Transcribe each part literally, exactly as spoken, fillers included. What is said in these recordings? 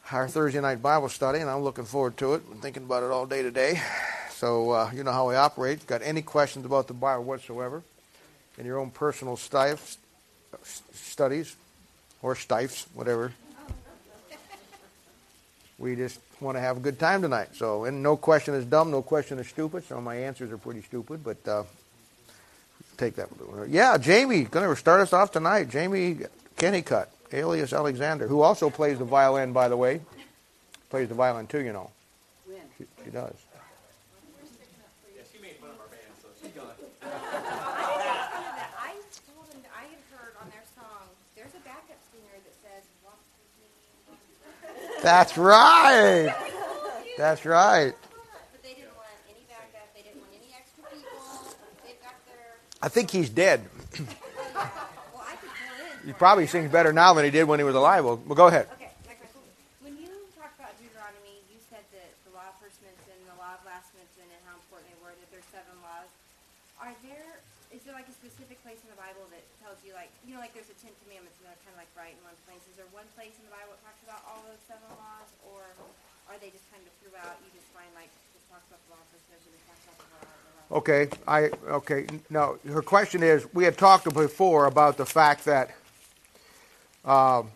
our Thursday night Bible study, and I'm looking forward to it. I'm thinking about it all day today. So uh, you know how we operate. Got any questions about the Bible whatsoever in your own personal stif- studies or stifes, whatever. We just want to have a good time tonight. So, and no question is dumb, no question is stupid. So my answers are pretty stupid, but uh, take that. Yeah, Jamie, going to start us off tonight. Jamie Kennicott, alias Alexander, who also plays the violin, by the way. Plays the violin too, you know. She, she does. Yeah, she made fun of our band, so she's gone. I told them that I had heard on their song, there's a backup singer that says, walk with me. That's right. That's right. But they didn't want any backup. They didn't want any extra people. They've got their... I think he's dead. Well, I could fill in. He probably sings better now than he did when he was alive. Well, well go ahead. Okay, my question. When you talked about Deuteronomy, you said that the law of first mention, the law of last mention, and how important they were, that there's seven laws. Are there, is there like a specific place in the Bible that tells you, like, you know, like there's the Ten Commandments, and they're kind of like right in one place. Is there one place in the Bible that talks about all those seven laws, or are they just kind of throughout, you just find, like, it talks about the law of first mention, it talks about the law of the law? Okay, I okay. Now her question is: we had talked before about the fact that um,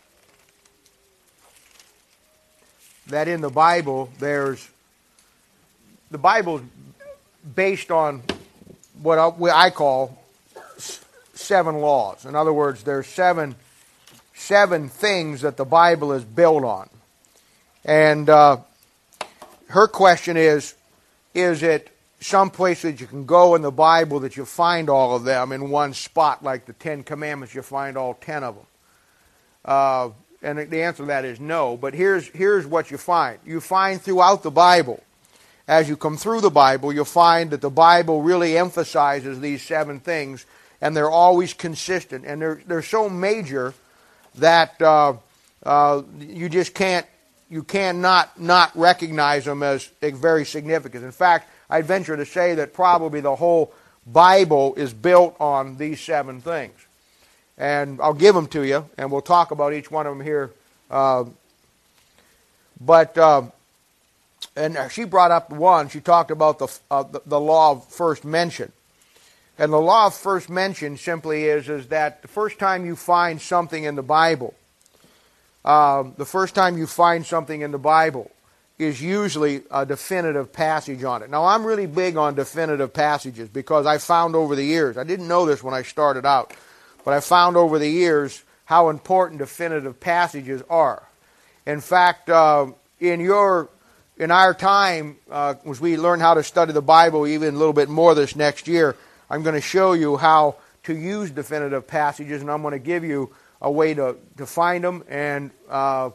that in the Bible there's the Bible's based on what I, what I call seven laws. In other words, there's seven seven things that the Bible is built on, and uh, her question is: is it some place that you can go in the Bible that you find all of them in one spot, like the Ten Commandments, you find all ten of them? Uh, and the answer to that is no. But here's here's what you find. You find throughout the Bible, as you come through the Bible, you'll find that the Bible really emphasizes these seven things, and they're always consistent. And they're, they're so major that uh, uh, you just can't, you cannot not recognize them as very significant. In fact, I'd venture to say that probably the whole Bible is built on these seven things. And I'll give them to you, and we'll talk about each one of them here. Uh, but, uh, and she brought up one, she talked about the, uh, the, the law of first mention. And the law of first mention simply is, is that the first time you find something in the Bible, uh, the first time you find something in the Bible, is usually a definitive passage on it. Now, I'm really big on definitive passages because I found over the years, I didn't know this when I started out, but I found over the years how important definitive passages are. In fact, uh, in your, in our time, uh, as we learn how to study the Bible even a little bit more this next year, I'm going to show you how to use definitive passages, and I'm going to give you a way to, to find them, and uh,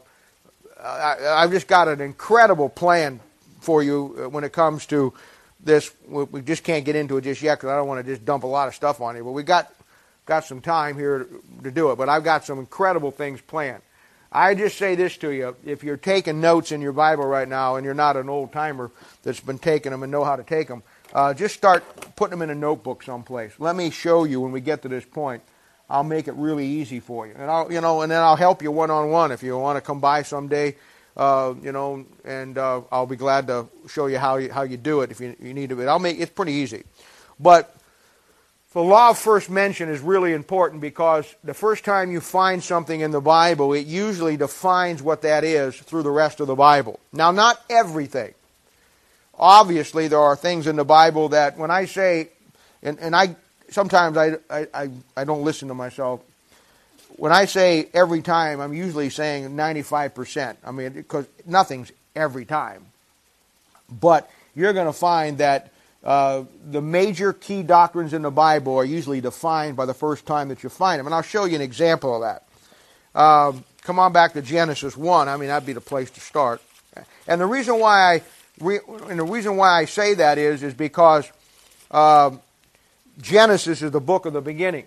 I, I've just got an incredible plan for you when it comes to this. We just can't get into it just yet because I don't want to just dump a lot of stuff on you. But we got got some time here to do it. But I've got some incredible things planned. I just say this to you: if you're taking notes in your Bible right now, and you're not an old timer that's been taking them and know how to take them, uh, just start putting them in a notebook someplace. Let me show you when we get to this point. I'll make it really easy for you, and I'll, you know, and then I'll help you one on one if you want to come by someday, uh, you know, and uh, I'll be glad to show you how you how you do it if you, you need to. But I'll make it's pretty easy. But the law of first mention is really important because the first time you find something in the Bible, it usually defines what that is through the rest of the Bible. Now, not everything. Obviously, there are things in the Bible that when I say, and, and I. Sometimes I, I, I don't listen to myself. When I say every time, I'm usually saying ninety-five percent. I mean, because nothing's every time. But you're going to find that uh, the major key doctrines in the Bible are usually defined by the first time that you find them. And I'll show you an example of that. Uh, come on back to Genesis one. I mean, that'd be the place to start. And the reason why I, re, and the reason why I say that is, is because Uh, Genesis is the book of the beginnings.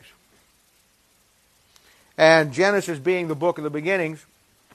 And Genesis being the book of the beginnings,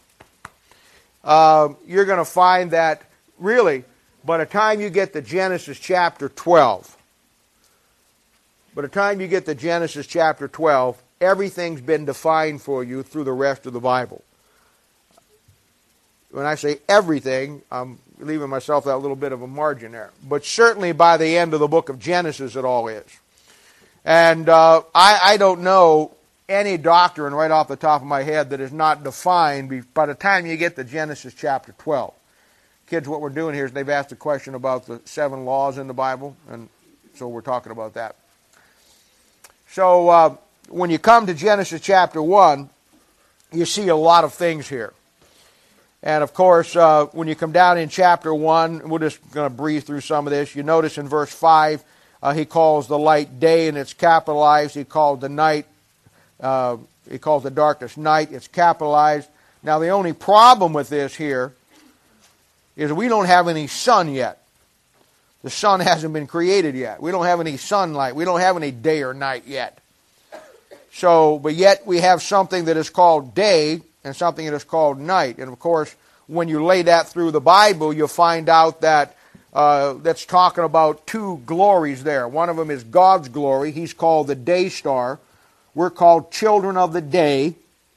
uh, you're going to find that really, by the time you get to Genesis chapter twelve, by the time you get to Genesis chapter twelve, everything's been defined for you through the rest of the Bible. when I say everything, I'm leaving myself that little bit of a margin there. But certainly by the end of the book of Genesis, it all is. And uh, I, I don't know any doctrine right off the top of my head that is not defined by the time you get to Genesis chapter twelve. Kids, what we're doing here is they've asked a question about the seven laws in the Bible, and so we're talking about that. So uh, when you come to Genesis chapter one, you see a lot of things here. And of course, uh, when you come down in chapter one, we're just going to breeze through some of this. You notice in verse five, uh, he calls the light day, and it's capitalized. He called the night, uh, he calls the darkness night, it's capitalized. Now the only problem with this here is we don't have any sun yet. The sun hasn't been created yet. We don't have any sunlight. We don't have any day or night yet. So, but yet we have something that is called day and something that is called night. And of course, when you lay that through the Bible, you'll find out that uh, that's talking about two glories there. One of them is God's glory. He's called the day star. We're called children of the day.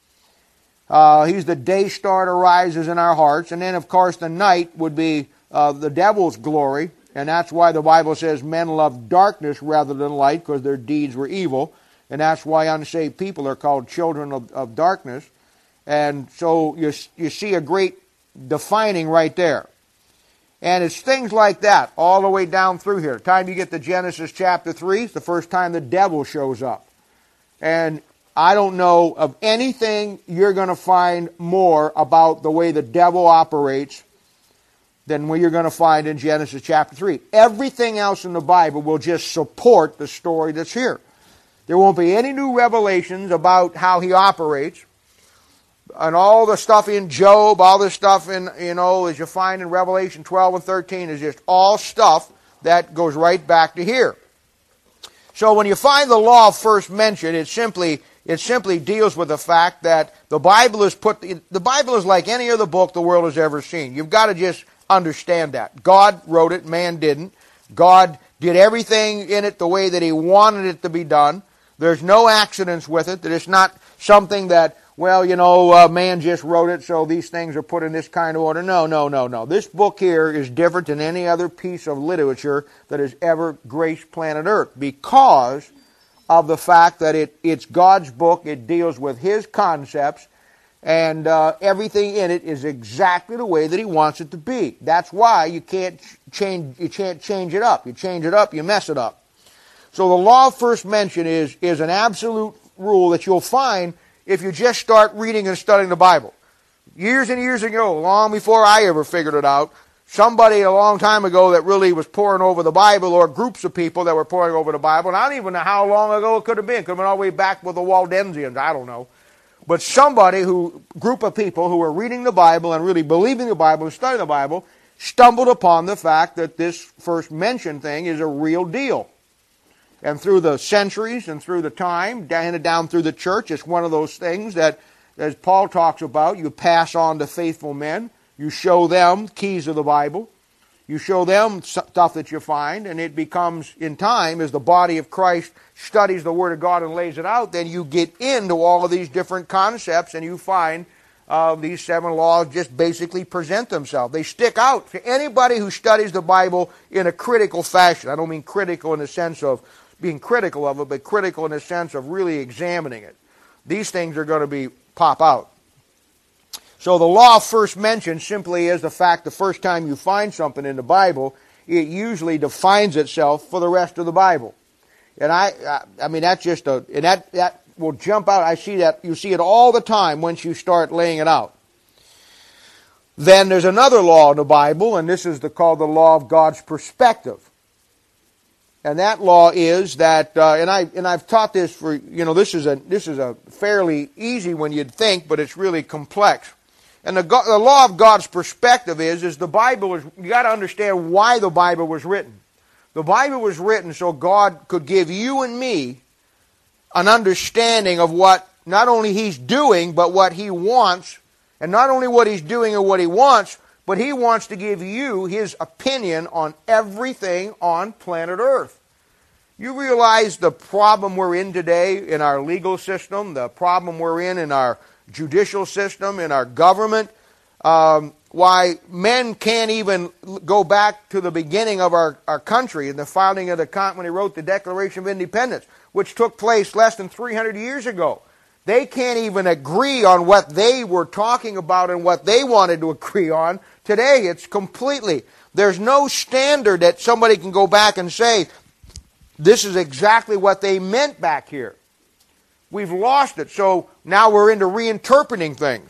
Uh, he's the day star that rises in our hearts. And then, of course, the night would be uh, the devil's glory. And that's why the Bible says men love darkness rather than light, because their deeds were evil. And that's why unsaved people are called children of, of darkness. And so you, you see a great defining right there. And it's things like that all the way down through here. The time you get to Genesis chapter three, it's the first time the devil shows up. And I don't know of anything you're going to find more about the way the devil operates than what you're going to find in Genesis chapter three. Everything else in the Bible will just support the story that's here. There won't be any new revelations about how he operates. And all the stuff in Job, all the stuff in, you know, as you find in Revelation twelve and thirteen is just all stuff that goes right back to here. So when you find the law first mentioned, it simply It simply deals with the fact that the Bible is put, the Bible is like any other book the world has ever seen. You've got to just understand that. God wrote it, man didn't. God did everything in it the way that he wanted it to be done. There's no accidents with it. That it's not something that, well, you know, uh, man just wrote it, so these things are put in this kind of order. No, no, no, no. This book here is different than any other piece of literature that has ever graced planet Earth, because of the fact that it, it's God's book. It deals with his concepts, and uh, everything in it is exactly the way that he wants it to be. That's why you can't change, you can't change it up. You change it up, you mess it up. So the law first mentioned is, is an absolute rule that you'll find if you just start reading and studying the Bible. Years and years ago, long before I ever figured it out, somebody a long time ago that really was poring over the Bible, or groups of people that were poring over the Bible, and I don't even know how long ago it could have been. It could have been all the way back with the Waldensians, I don't know. But somebody who, group of people who were reading the Bible and really believing the Bible and studying the Bible, stumbled upon the fact that this first mentioned thing is a real deal. And through the centuries and through the time, handed down through the church, it's one of those things that, as Paul talks about, you pass on to faithful men. You show them keys of the Bible. You show them stuff that you find, and it becomes, in time, as the body of Christ studies the Word of God and lays it out, then you get into all of these different concepts, and you find uh, these seven laws just basically present themselves. They stick out to anybody who studies the Bible in a critical fashion. I don't mean critical in the sense of being critical of it, but critical in the sense of really examining it. These things are going to be pop out. So the law first mentioned simply is the fact the first time you find something in the Bible, it usually defines itself for the rest of the Bible. And I, I mean, that's just a, and that, that will jump out. I see that, you see it all the time once you start laying it out. Then there's another law in the Bible, and this is the, called the law of God's perspective. And that law is that, uh, and I and I've taught this for, you know, this is a this is a fairly easy one you'd think, but it's really complex. And the, the law of God's perspective is, is the Bible is, you got to understand why the Bible was written. The Bible was written so God could give you and me an understanding of what not only He's doing, but what He wants. And not only what He's doing and what He wants, but He wants to give you His opinion on everything on planet Earth. You realize the problem we're in today in our legal system, the problem we're in in our judicial system, in our government. Um, why men can't even go back to the beginning of our, our country and the founding of the continent when he wrote the Declaration of Independence, which took place less than three hundred years ago. They can't even agree on what they were talking about and what they wanted to agree on. Today, it's completely, there's no standard that somebody can go back and say, this is exactly what they meant back here. We've lost it, so now we're into reinterpreting things.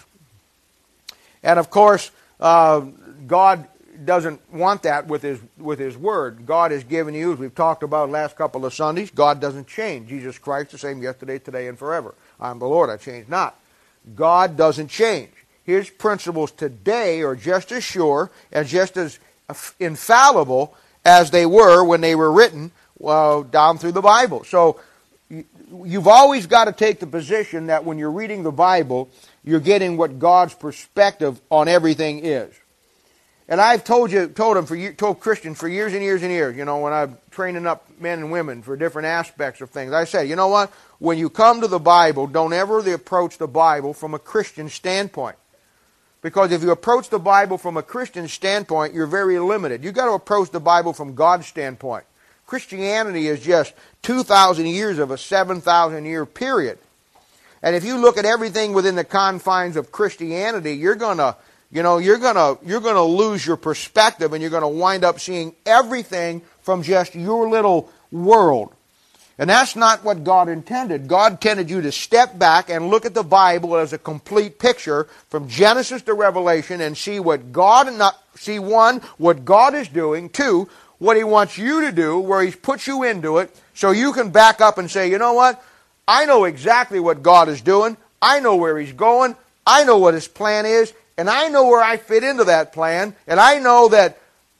And of course, uh, God doesn't want that with His with His Word. God has given you, as we've talked about the last couple of Sundays, God doesn't change. Jesus Christ the same yesterday, today, and forever. I am the Lord, I change not. God doesn't change. His principles today are just as sure and just as infallible as they were when they were written uh, down through the Bible. So you've always got to take the position that when you're reading the Bible, you're getting what God's perspective on everything is. And I've told you, told them for told Christians for years and years and years, you know, when I'm training up men and women for different aspects of things, I say, you know what? When you come to the Bible, don't ever approach the Bible from a Christian standpoint. Because if you approach the Bible from a Christian standpoint, you're very limited. You've got to approach the Bible from God's standpoint. Christianity is just two thousand years of a seven thousand year period. And if you look at everything within the confines of Christianity, you're going to, you know, you're going to you're going to lose your perspective, and you're going to wind up seeing everything from just your little world. And that's not what God intended. God intended you to step back and look at the Bible as a complete picture from Genesis to Revelation and see what God, not see one, what God is doing, two, what He wants you to do, where He's put you into it, so you can back up and say, you know what? I know exactly what God is doing. I know where He's going. I know what His plan is. And I know where I fit into that plan. And I know that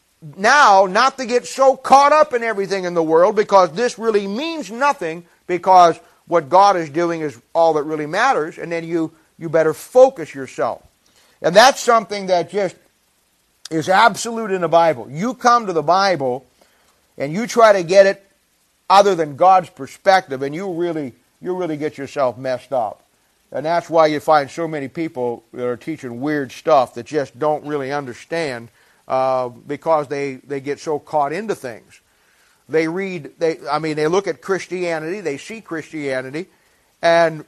now not to get so caught up in everything in the world, because this really means nothing, because what God is doing is all that really matters. And then you, you better focus yourself. And that's something that just is absolute in the Bible. You come to the Bible and you try to get it other than God's perspective, and you really you really get yourself messed up. And that's why you find so many people that are teaching weird stuff that just don't really understand, uh, because they, they get so caught into things. They read, they I mean, they look at Christianity, they see Christianity, and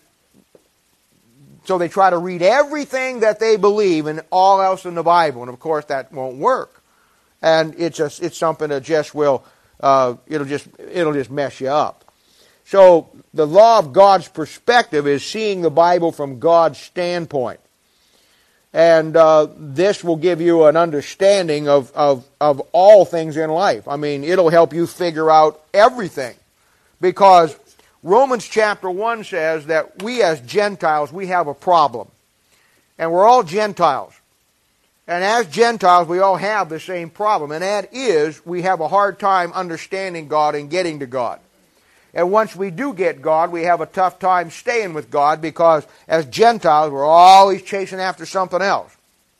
so they try to read everything that they believe and all else in the Bible. And of course, that won't work. And it's just, it's something that just will, uh, it'll just, it'll just mess you up. So the law of God's perspective is seeing the Bible from God's standpoint. And uh, this will give you an understanding of, of, of all things in life. I mean, it'll help you figure out everything. Because Romans chapter one says that we as Gentiles, we have a problem. And we're all Gentiles. And as Gentiles, we all have the same problem. And that is, we have a hard time understanding God and getting to God. And once we do get God, we have a tough time staying with God, because as Gentiles, we're always chasing after something else.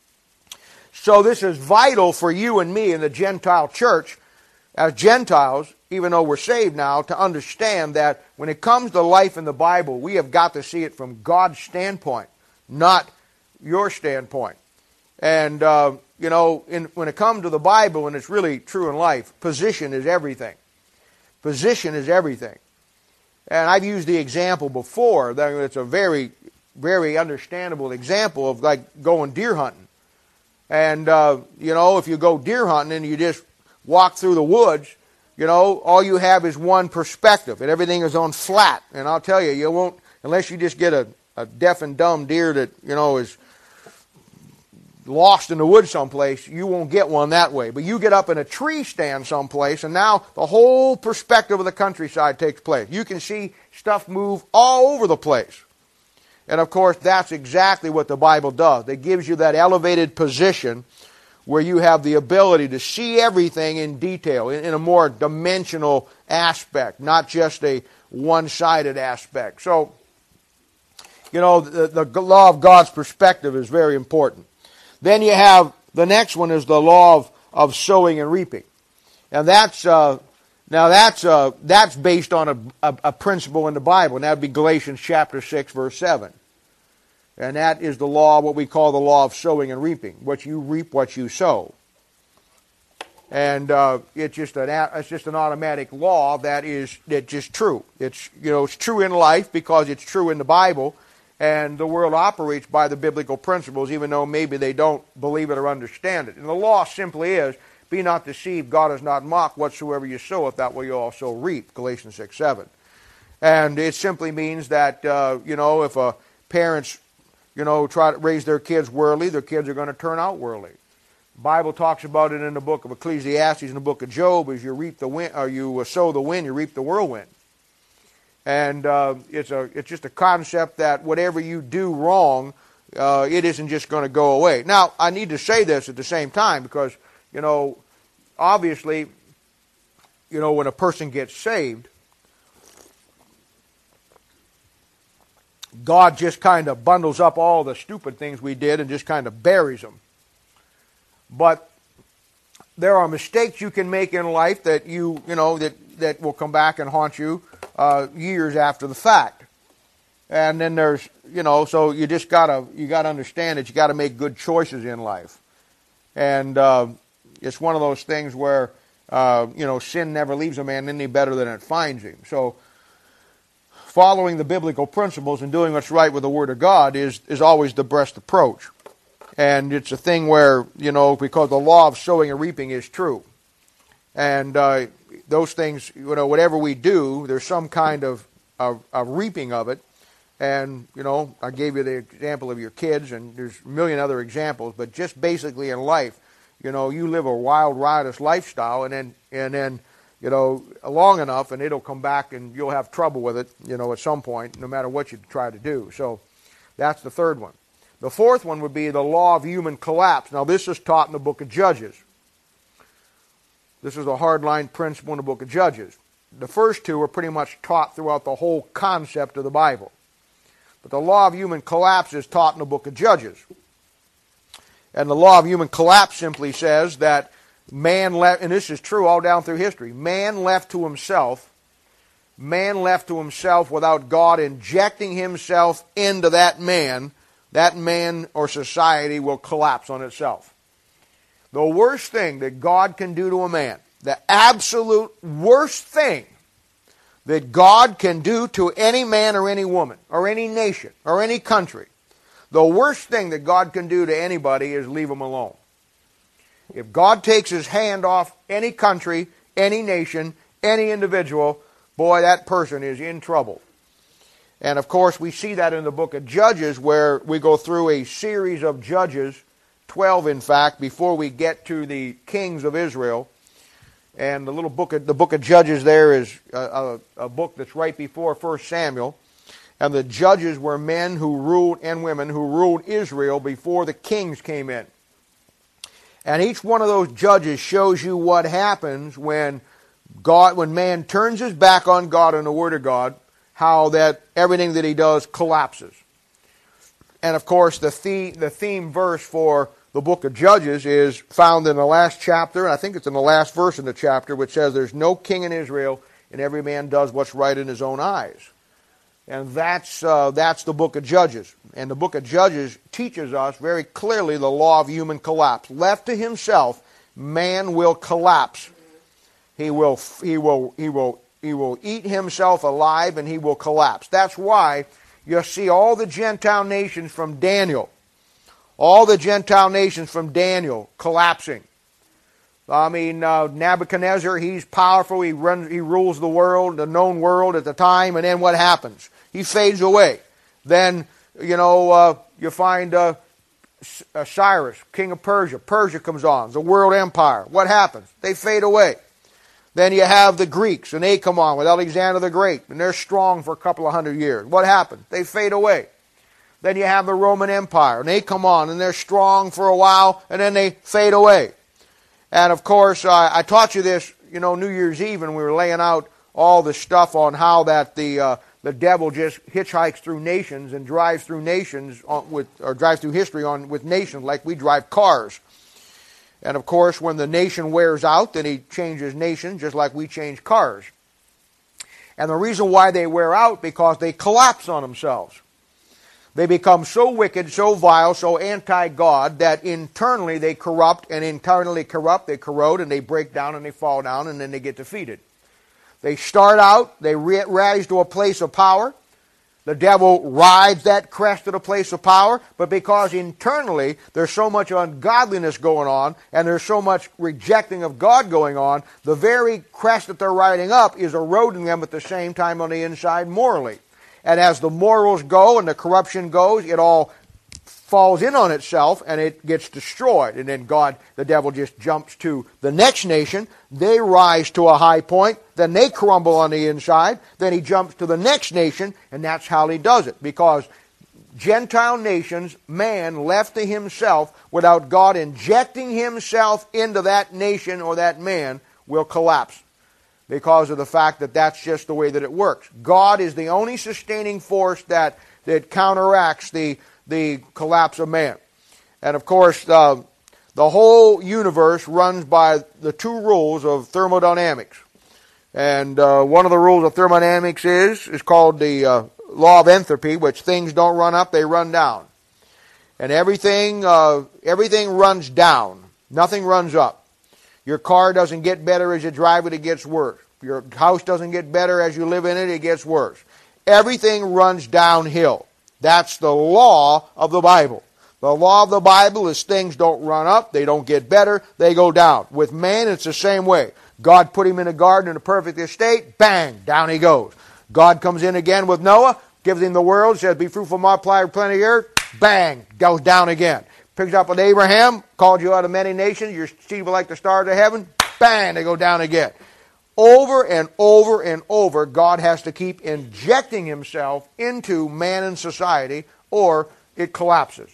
So this is vital for you and me in the Gentile church, as Gentiles, even though we're saved now, to understand that when it comes to life in the Bible, we have got to see it from God's standpoint, not your standpoint. And, uh, you know, in, when it comes to the Bible, and it's really true in life, position is everything. Position is everything. And I've used the example before, that it's a very, very understandable example of like going deer hunting. And, uh, you know, if you go deer hunting and you just walk through the woods, you know, all you have is one perspective, and everything is on flat. And I'll tell you, you won't, unless you just get a, a deaf and dumb deer that, you know, is lost in the woods someplace, you won't get one that way. But you get up in a tree stand someplace, and now the whole perspective of the countryside takes place. You can see stuff move all over the place. And of course, that's exactly what the Bible does. It gives you that elevated position where you have the ability to see everything in detail, in, in a more dimensional aspect, not just a one-sided aspect. So, you know, the, the law of God's perspective is very important. Then you have, the next one is the law of, of sowing and reaping. And that's, uh, now that's, uh, that's based on a, a, a principle in the Bible, and that would be Galatians chapter six, verse seven. And that is the law, what we call the law of sowing and reaping. What you reap, what you sow. And uh, it's just an it's just an automatic law that is that's just true. It's you know it's true in life because it's true in the Bible, and the world operates by the biblical principles, even though maybe they don't believe it or understand it. And the law simply is, "Be not deceived; God is not mocked. Whatsoever you sow, if that will you also reap." Galatians six seven. And it simply means that uh, you know if a parents you know try to raise their kids worldly, their kids are going to turn out worldly. The Bible talks about it in the book of Ecclesiastes and the book of Job, as you reap the wind, or you sow the wind, you reap the whirlwind. And uh, it's a it's just a concept that whatever you do wrong, uh, it isn't just going to go away. Now, I need to say this at the same time because you know, obviously, you know, when a person gets saved, God just kind of bundles up all the stupid things we did and just kind of buries them. But there are mistakes you can make in life that you, you know, that, that will come back and haunt you uh, years after the fact. And then there's, you know, so you just gotta, you gotta understand that you gotta make good choices in life. And uh, it's one of those things where, uh, you know, sin never leaves a man any better than it finds him. So following the biblical principles and doing what's right with the Word of God is, is always the best approach. And it's a thing where, you know, because the law of sowing and reaping is true. And uh, those things, you know, whatever we do, there's some kind of, of, of reaping of it. And, you know, I gave you the example of your kids, and there's a million other examples. But just basically in life, you know, you live a wild, riotous lifestyle, and then, and then, you know, long enough, and it'll come back, and you'll have trouble with it, you know, at some point, no matter what you try to do. So that's the third one. The fourth one would be the law of human collapse. Now, this is taught in the book of Judges. This is a hardline principle in the book of Judges. The first two are pretty much taught throughout the whole concept of the Bible. But the law of human collapse is taught in the book of Judges. And the law of human collapse simply says that man left, and this is true all down through history, man left to himself, man left to himself without God injecting himself into that man, that man or society will collapse on itself. The worst thing that God can do to a man, the absolute worst thing that God can do to any man or any woman or any nation or any country, the worst thing that God can do to anybody is leave them alone. If God takes his hand off any country, any nation, any individual, boy, that person is in trouble. And of course, we see that in the book of Judges, where we go through a series of judges, twelve in fact, before we get to the kings of Israel. And the little book of, the book of Judges there is a, a, a book that's right before First Samuel. And the judges were men who ruled, and women who ruled Israel before the kings came in. And each one of those judges shows you what happens when God, when man turns his back on God and the Word of God, how that everything that he does collapses. And of course, the theme, the theme verse for the book of Judges is found in the last chapter, and I think it's in the last verse in the chapter, which says, "There's no king in Israel, and every man does what's right in his own eyes." And that's uh, that's the book of Judges. And the book of Judges teaches us very clearly the law of human collapse. Left to himself, man will collapse. He will he will he will he will eat himself alive, and he will collapse. That's why you see all the Gentile nations from Daniel, all the Gentile nations from Daniel collapsing. I mean, uh, Nebuchadnezzar, he's powerful. He runs, he rules the world, the known world at the time. And then what happens? He fades away. Then, you know, uh, you find uh, Cyrus, king of Persia. Persia comes on, the world empire. What happens? They fade away. Then you have the Greeks, and they come on with Alexander the Great, and they're strong for a couple of hundred years. What happens? They fade away. Then you have the Roman Empire, and they come on, and they're strong for a while, and then they fade away. And of course, uh, I taught you this, you know, New Year's Eve, and we were laying out all the stuff on how that the uh, the devil just hitchhikes through nations and drives through nations on, with, or drives through history on with nations like we drive cars. And of course, when the nation wears out, then he changes nations just like we change cars. And the reason why they wear out, because they collapse on themselves. They become so wicked, so vile, so anti-God that internally they corrupt, and internally corrupt, they corrode, and they break down, and they fall down, and then they get defeated. They start out, they rise to a place of power. The devil rides that crest to the place of power, but because internally there's so much ungodliness going on, and there's so much rejecting of God going on, the very crest that they're riding up is eroding them at the same time on the inside morally. And as the morals go and the corruption goes, it all falls in on itself and it gets destroyed. And then God, the devil, just jumps to the next nation. They rise to a high point. Then they crumble on the inside. Then he jumps to the next nation, and that's how he does it. Because Gentile nations, man left to himself without God injecting himself into that nation or that man will collapse. Because of the fact that that's just the way that it works. God is the only sustaining force that, that counteracts the, the collapse of man. And of course, uh, the whole universe runs by the two rules of thermodynamics. And uh, one of the rules of thermodynamics is, is called the uh, law of entropy, which things don't run up, they run down. And everything, uh, everything runs down. Nothing runs up. Your car doesn't get better as you drive it, it gets worse. Your house doesn't get better as you live in it, it gets worse. Everything runs downhill. That's the law of the Bible. The law of the Bible is things don't run up, they don't get better, they go down. With man, it's the same way. God put him in a garden in a perfect estate, bang, down he goes. God comes in again with Noah, gives him the world, says, be fruitful, multiply, replenish the earth, bang, goes down again. Picks up with Abraham, called you out of many nations, your seed will like the stars of heaven, bang, they go down again. Over and over and over, God has to keep injecting himself into man and society, or it collapses.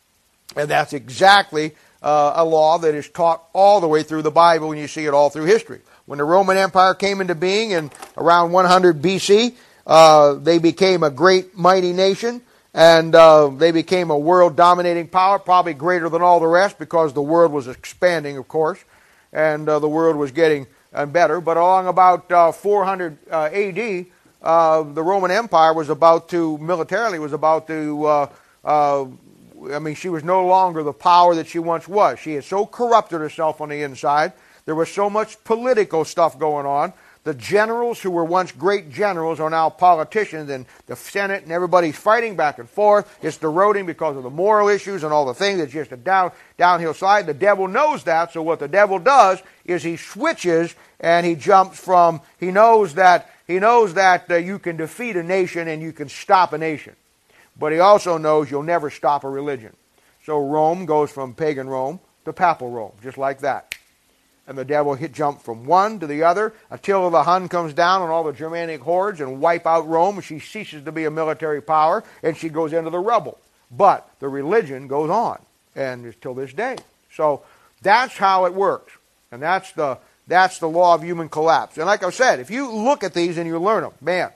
And that's exactly uh, a law that is taught all the way through the Bible, and you see it all through history. When the Roman Empire came into being in around one hundred B C, uh, they became a great, mighty nation. And uh, they became a world-dominating power, probably greater than all the rest, because the world was expanding, of course, and uh, the world was getting uh, better. But along about uh, four hundred uh, A D, uh, the Roman Empire was about to, militarily, was about to, uh, uh, I mean, she was no longer the power that she once was. She had so corrupted herself on the inside. There was so much political stuff going on. The generals who were once great generals are now politicians, and the Senate and everybody's fighting back and forth. It's eroding because of the moral issues and all the things. It's just a down, downhill slide. The devil knows that, so what the devil does is he switches and he jumps from, he knows that, he knows that uh, you can defeat a nation and you can stop a nation. But he also knows you'll never stop a religion. So Rome goes from pagan Rome to papal Rome, just like that. And the devil hit jump from one to the other until the Hun comes down on all the Germanic hordes and wipe out Rome. She ceases to be a military power, and she goes into the rubble. But the religion goes on, and it's till this day. So that's how it works, and that's the that's the law of human collapse. And like I said, if you look at these and you learn them, man,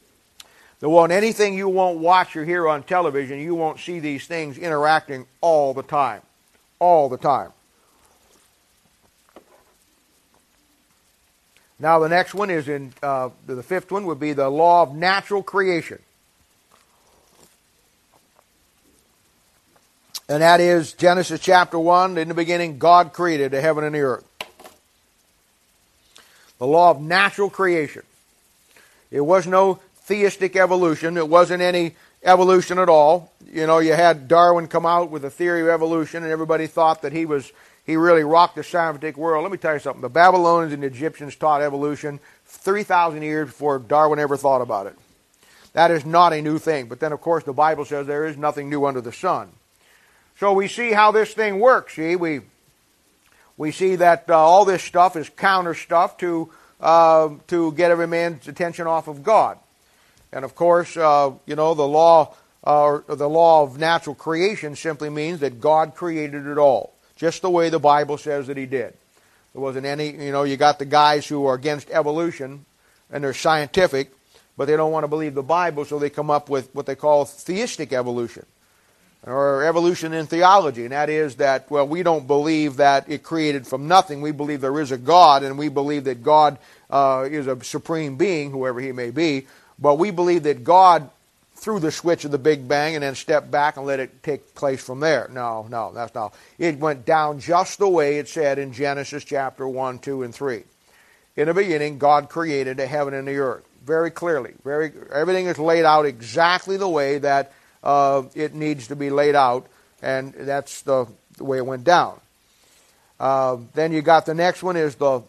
there won't anything you won't watch or hear on television. You won't see these things interacting all the time, all the time. Now the next one is in, uh, the fifth one would be the law of natural creation. And that is Genesis chapter one, in the beginning God created the heaven and the earth. The law of natural creation. It was no theistic evolution. It wasn't any evolution at all. You know, you had Darwin come out with a theory of evolution, and everybody thought that he was He really rocked the scientific world. Let me tell you something. The Babylonians and the Egyptians taught evolution three thousand years before Darwin ever thought about it. That is not a new thing. But then, of course, the Bible says there is nothing new under the sun. So we see how this thing works. See, we we see that uh, all this stuff is counter stuff to uh, to get every man's attention off of God. And of course, uh, you know, the law uh, the law of natural creation simply means that God created it all. Just the way the Bible says that he did. There wasn't any, you know, you got the guys who are against evolution, and they're scientific, but they don't want to believe the Bible, so they come up with what they call theistic evolution, or evolution in theology, and that is that, well, we don't believe that it created from nothing. We believe there is a God, and we believe that God uh, is a supreme being, whoever he may be, but we believe that God threw the switch of the Big Bang and then stepped back and let it take place from there. No, no, that's not. It went down just the way it said in Genesis chapter one, two, and three. In the beginning, God created the heaven and the earth. Very clearly. Very, everything is laid out exactly the way that uh, it needs to be laid out, and that's the, the way it went down. Uh, then you got the next one is the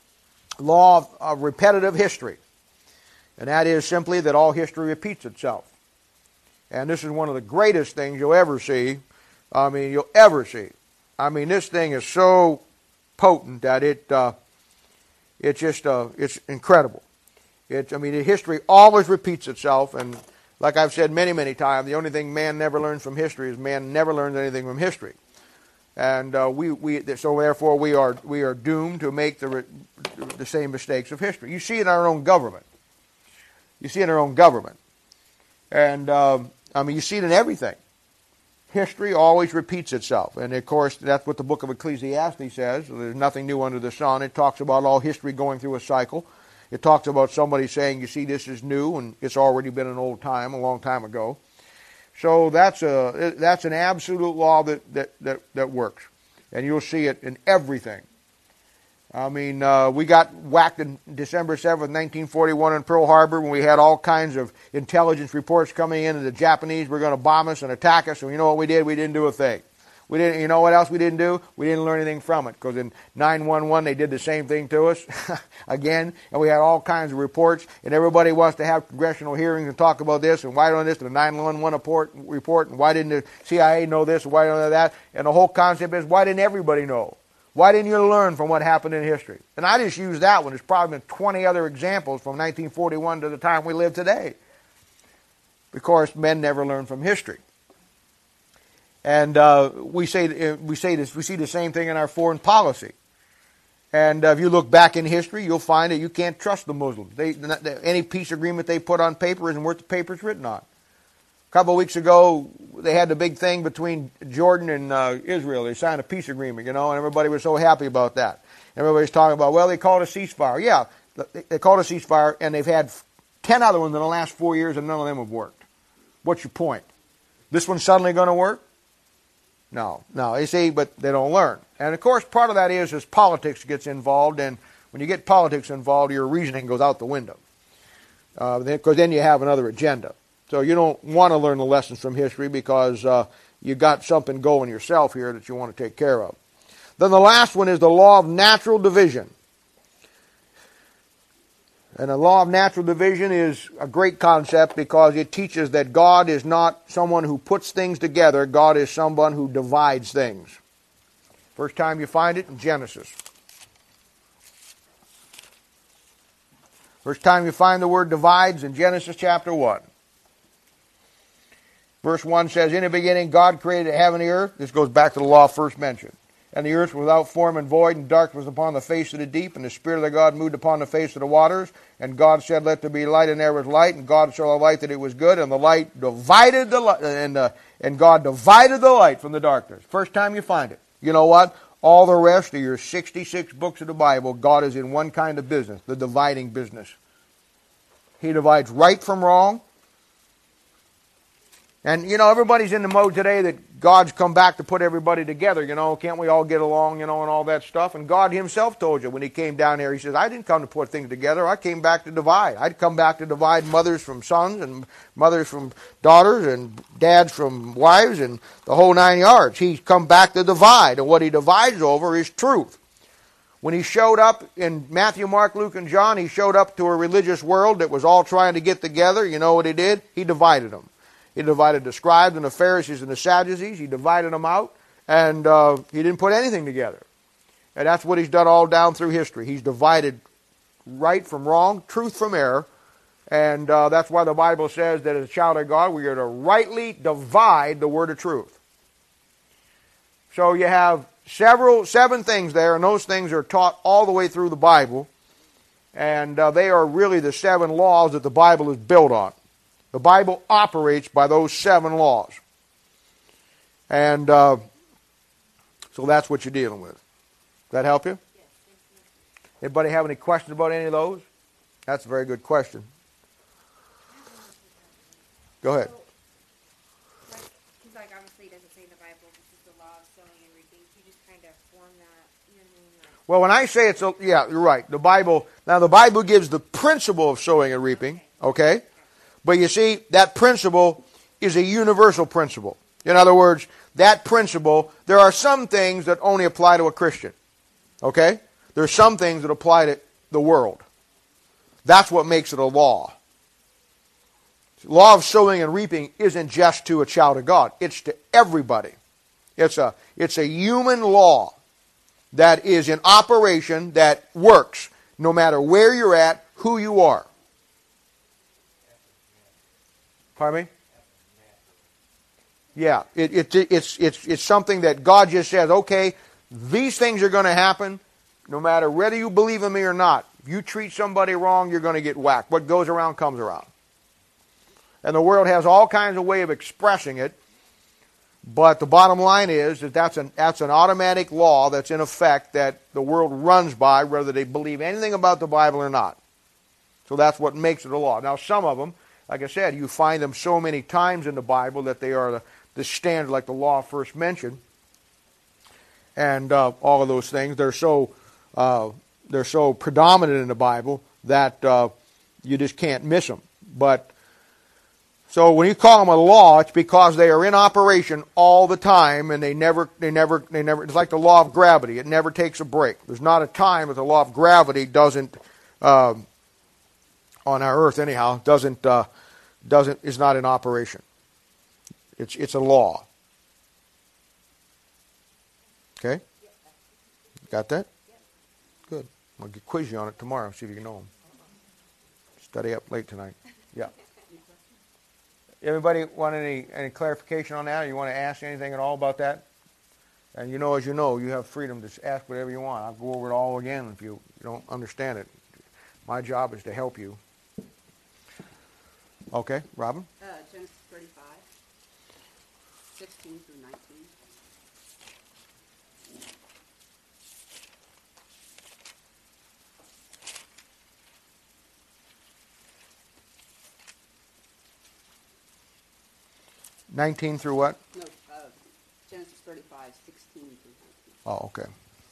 law of, of repetitive history. And that is simply that all history repeats itself. And this is one of the greatest things you'll ever see. I mean, you'll ever see. I mean, this thing is so potent that it, uh, it's just, uh, it's incredible. It, I mean, history always repeats itself. And like I've said many, many times, the only thing man never learns from history is man never learns anything from history. And uh, we, we, so therefore, we are, we are doomed to make the, the same mistakes of history. You see it in our own government. You see it in our own government. And, um, I mean, you see it in everything. History always repeats itself. And, of course, that's what the book of Ecclesiastes says. There's nothing new under the sun. It talks about all history going through a cycle. It talks about somebody saying, you see, this is new, and it's already been an old time, a long time ago. So that's a that's an absolute law that, that, that, that works. And you'll see it in everything. I mean, uh, we got whacked on December seventh, nineteen forty-one in Pearl Harbor when we had all kinds of intelligence reports coming in that the Japanese were going to bomb us and attack us. And you know what we did? We didn't do a thing. We didn't. You know what else we didn't do? We didn't learn anything from it. Because in nine one one they did the same thing to us again. And we had all kinds of reports. And everybody wants to have congressional hearings and talk about this. And why don't this? The nine one one report, report. And why didn't the C I A know this? And why don't they know that? And the whole concept is, why didn't everybody know? Why didn't you learn from what happened in history? And I just use that one. There's probably been twenty other examples from nineteen forty-one to the time we live today. Because men never learn from history. And uh, we say we say this. We see the same thing in our foreign policy. And uh, if you look back in history, you'll find that you can't trust the Muslims. They, any peace agreement they put on paper isn't worth the paper it's written on. A couple of weeks ago, they had the big thing between Jordan and uh, Israel. They signed a peace agreement, you know, and everybody was so happy about that. Everybody's talking about, well, they called a ceasefire. Yeah, they called a ceasefire, and they've had ten other ones in the last four years, and none of them have worked. What's your point? This one's suddenly going to work? No, no, you see, but they don't learn. And, of course, part of that is as politics gets involved, and when you get politics involved, your reasoning goes out the window. Because uh, then you have another agenda. So you don't want to learn the lessons from history because uh, you got something going yourself here that you want to take care of. Then the last one is the law of natural division. And the law of natural division is a great concept because it teaches that God is not someone who puts things together. God is someone who divides things. First time you find it in Genesis. First time you find the word divides in Genesis chapter one. Verse one says, in the beginning God created heaven and the earth. This goes back to the law first mentioned. And the earth was without form and void, and darkness was upon the face of the deep, and the Spirit of the God moved upon the face of the waters. And God said, let there be light, and there was light. And God saw the light that it was good, and the light divided the light, and, uh, and God divided the light from the darkness. First time you find it. You know what? All the rest of your sixty-six books of the Bible, God is in one kind of business, the dividing business. He divides right from wrong. And, you know, everybody's in the mode today that God's come back to put everybody together, you know, can't we all get along, you know, and all that stuff. And God himself told you when he came down here, he says, I didn't come to put things together, I came back to divide. I'd come back to divide mothers from sons and mothers from daughters and dads from wives and the whole nine yards. He's come back to divide, and what he divides over is truth. When he showed up in Matthew, Mark, Luke, and John, he showed up to a religious world that was all trying to get together. You know what he did? He divided them. He divided the scribes and the Pharisees and the Sadducees. He divided them out, and uh, he didn't put anything together. And that's what he's done all down through history. He's divided right from wrong, truth from error, and uh, that's why the Bible says that as a child of God, we are to rightly divide the word of truth. So you have several, seven things there, and those things are taught all the way through the Bible, and uh, they are really the seven laws that the Bible is built on. The Bible operates by those seven laws. And uh, so that's what you're dealing with. Does that help you? Yes, thank you. Anybody have any questions about any of those? That's a very good question. Go ahead. So, like, because like obviously it doesn't say in the Bible this is the law of sowing and reaping. You just kind of form that, you know what I mean? Like, Well, when I say it's a, yeah, you're right. The Bible, now the Bible gives the principle of sowing and reaping, okay? But you see, that principle is a universal principle. In other words, that principle, there are some things that only apply to a Christian, okay? There are some things that apply to the world. That's what makes it a law. The law of sowing and reaping isn't just to a child of God. It's to everybody. It's a, it's a human law that is in operation, that works no matter where you're at, who you are. Pardon me? Yeah, it, it, it's, it's, it's something that God just says, okay, these things are going to happen no matter whether you believe in me or not. If you treat somebody wrong, you're going to get whacked. What goes around comes around. And the world has all kinds of way of expressing it. But the bottom line is that that's an, that's an automatic law that's in effect that the world runs by whether they believe anything about the Bible or not. So that's what makes it a law. Now some of them, like I said, you find them so many times in the Bible that they are the, the standard, like the law first mentioned. And uh, all of those things, they're so, uh, they're so predominant in the Bible that uh, you just can't miss them. But so when you call them a law, it's because they are in operation all the time, and they never, they never, they never. It's like the law of gravity; it never takes a break. There's not a time that the law of gravity doesn't, uh, on our Earth anyhow, doesn't, uh, doesn't is not in operation. It's it's a law. Okay, got that? Good. I'll quiz you on it tomorrow. See if you can know them. Study up late tonight. Yeah. Everybody want any, any clarification on that? Or you want to ask anything at all about that? And you know, as you know, you have freedom to ask whatever you want. I'll go over it all again if you, you don't understand it. My job is to help you. Okay, Robin? Uh, Genesis thirty-five, sixteen through nineteen. nineteen through what? No, uh, Genesis thirty-five, sixteen through nineteen. Oh, okay.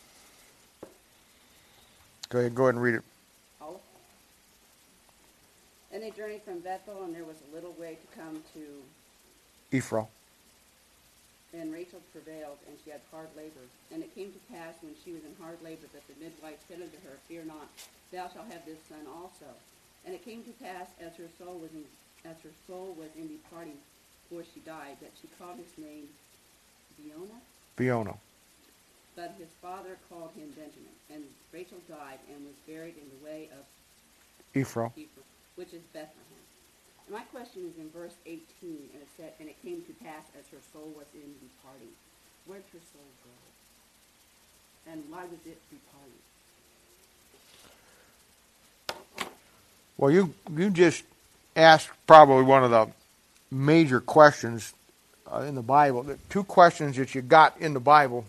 Go ahead, go ahead and read it. All of And they journeyed from Bethel, and there was a little way to come to, Ephraim. and Rachel travailed, and she had hard labor. And it came to pass, when she was in hard labor, that the midwife said unto her, Fear not, thou shalt have this son also. And it came to pass, as her soul was in, as her soul was in departing, before she died, that she called his name Beonah. Beonah. But his father called him Benjamin. And Rachel died and was buried in the way of Ephraim. Ephraim, which is Bethlehem. And my question is in verse eighteen, and it said, and it came to pass as her soul was in departing. Where did her soul go? And why was it departing? Well, you you just asked probably one of the major questions uh, in the Bible. The two questions that you got in the Bible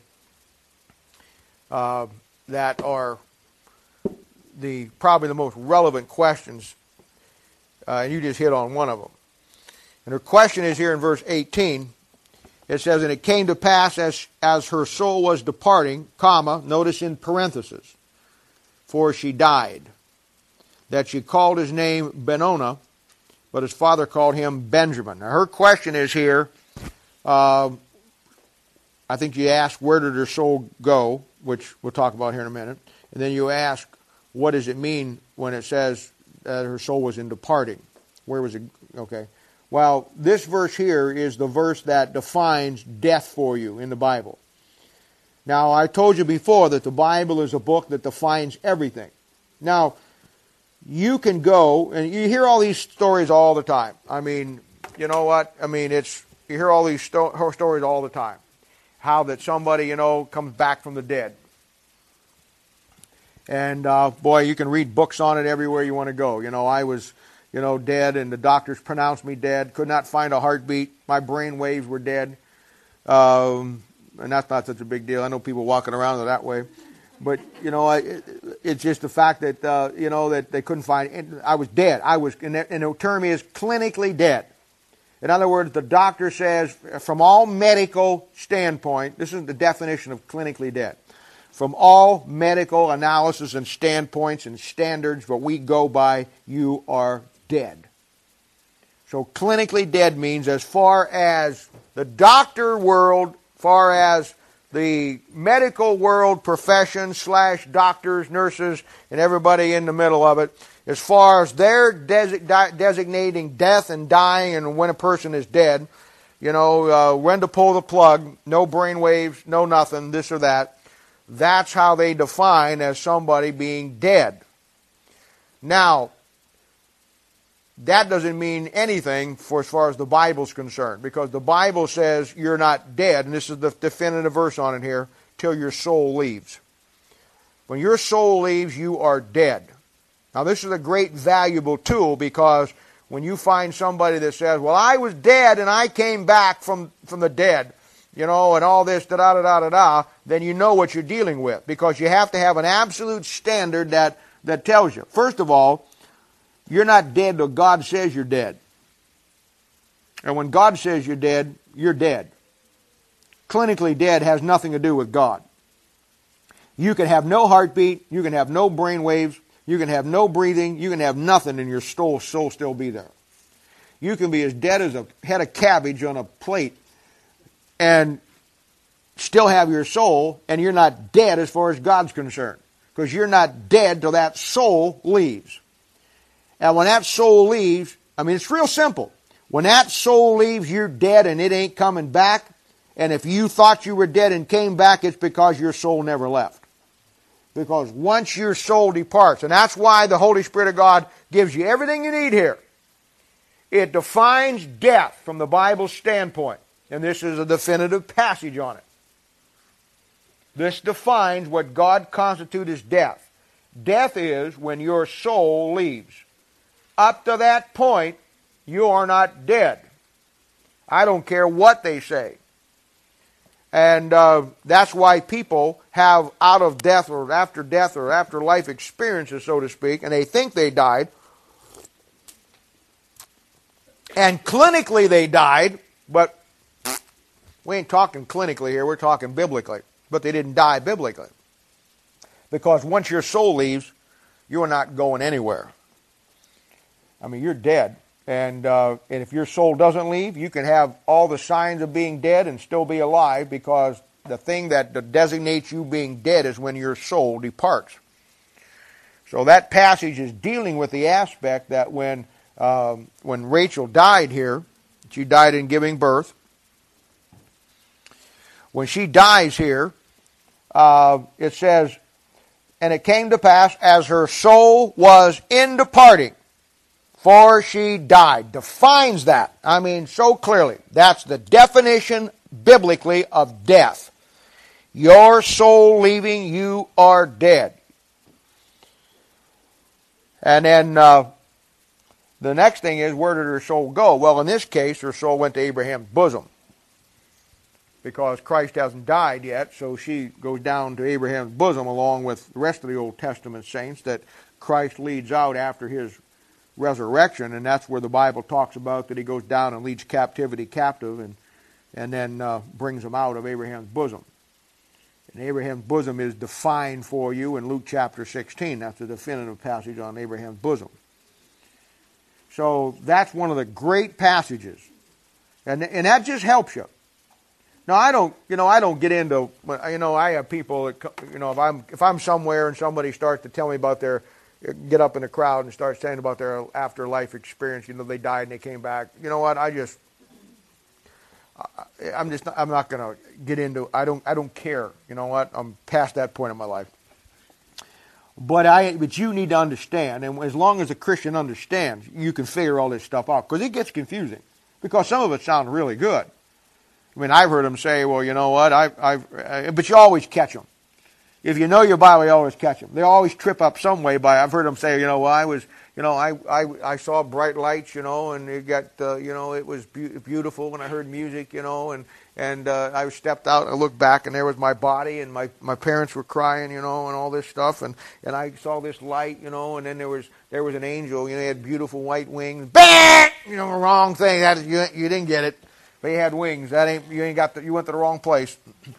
uh, that are the probably the most relevant questions, uh, and you just hit on one of them. And her question is here in verse eighteen. It says, and it came to pass as, as her soul was departing, comma, notice in parentheses, for she died, that she called his name Benoni, but his father called him Benjamin. Now her question is here, uh, I think you asked, where did her soul go, which we'll talk about here in a minute. And then you ask, what does it mean when it says that her soul was in departing? Where was it? Okay. Well, this verse here is the verse that defines death for you in the Bible. Now, I told you before that the Bible is a book that defines everything. Now, you can go, and you hear all these stories all the time. I mean, you know what? I mean, it's you hear all these sto- stories all the time. How that somebody, you know, comes back from the dead. And, uh, boy, you can read books on it everywhere you want to go. You know, I was, you know, dead, and the doctors pronounced me dead. Could not find a heartbeat. My brain waves were dead. Um, and that's not such a big deal. I know people walking around that way. But, you know, I, it, it's just the fact that, uh, you know, that they couldn't find, I was dead. I was, and the, and the term is clinically dead. In other words, the doctor says, from all medical standpoint, this is the definition of clinically dead. From all medical analysis and standpoints and standards, what we go by, you are dead. So clinically dead means as far as the doctor world, far as the medical world profession slash doctors, nurses, and everybody in the middle of it, as far as they're desi- designating death and dying and when a person is dead, you know, uh, when to pull the plug, no brain waves, no nothing, this or that, that's how they define as somebody being dead. Now, that doesn't mean anything for as far as the Bible's concerned, because the Bible says you're not dead, and this is the definitive verse on it here, till your soul leaves. When your soul leaves, you are dead. Now, this is a great valuable tool, because when you find somebody that says, well, I was dead and I came back from, from the dead, you know, and all this, da-da-da-da-da, then you know what you're dealing with, because you have to have an absolute standard that, that tells you. First of all, you're not dead till God says you're dead. And when God says you're dead, you're dead. Clinically dead has nothing to do with God. You can have no heartbeat, you can have no brain waves, you can have no breathing, you can have nothing, and your soul, soul still be there. You can be as dead as a head of cabbage on a plate and still have your soul, and you're not dead as far as God's concerned, because you're not dead till that soul leaves. And when that soul leaves, I mean, it's real simple. When that soul leaves, you're dead and it ain't coming back. And if you thought you were dead and came back, it's because your soul never left. Because once your soul departs, and that's why the Holy Spirit of God gives you everything you need here. It defines death from the Bible's standpoint. And this is a definitive passage on it. This defines what God constitutes as death. Death is when your soul leaves. Up to that point, you are not dead. I don't care what they say. And uh, that's why people have out of death or after death or after life experiences, so to speak, and they think they died. And clinically they died, but we ain't talking clinically here, we're talking biblically. But they didn't die biblically. Because once your soul leaves, you're not going anywhere. I mean, you're dead. And, uh, and if your soul doesn't leave, you can have all the signs of being dead and still be alive, because the thing that designates you being dead is when your soul departs. So that passage is dealing with the aspect that when, um, when Rachel died here, she died in giving birth. When she dies here, uh, it says, and it came to pass as her soul was in departing, for she died. Defines that. I mean, so clearly. That's the definition biblically of death. Your soul leaving, you are dead. And then uh, the next thing is, where did her soul go? Well, in this case, her soul went to Abraham's bosom. Because Christ hasn't died yet, so she goes down to Abraham's bosom along with the rest of the Old Testament saints that Christ leads out after his resurrection, and that's where the Bible talks about that he goes down and leads captivity captive and and then uh, brings them out of Abraham's bosom. And Abraham's bosom is defined for you in Luke chapter sixteen. That's a definitive passage on Abraham's bosom. So that's one of the great passages, and and that just helps you. Now I don't, you know, I don't get into, you know, I have people that, you know, if I'm if I'm somewhere and somebody starts to tell me about their, get up in a crowd and start saying about their afterlife experience, you know, they died and they came back. You know what? I just, I'm just, I'm not going to get into. I don't, I don't care. You know what? I'm past that point in my life. But I, but you need to understand, and as long as a Christian understands, you can figure all this stuff out, because it gets confusing. Because some of it sounds really good. I mean, I've heard them say, well, you know what? I, I've, uh, but you always catch them. If you know your Bible, you always catch them. They always trip up some way by, I've heard them say, you know, well, I was, you know, I, I, I saw bright lights, you know, and it got, uh, you know, it was be- beautiful when I heard music, you know, and, and uh, I stepped out and I looked back and there was my body and my, my parents were crying, you know, and all this stuff. And, and I saw this light, you know, and then there was, there was an angel, you know, he had beautiful white wings. Bang! you know, wrong thing. That you, you didn't get it. They had wings. That ain't you ain't got the, you went to the wrong place.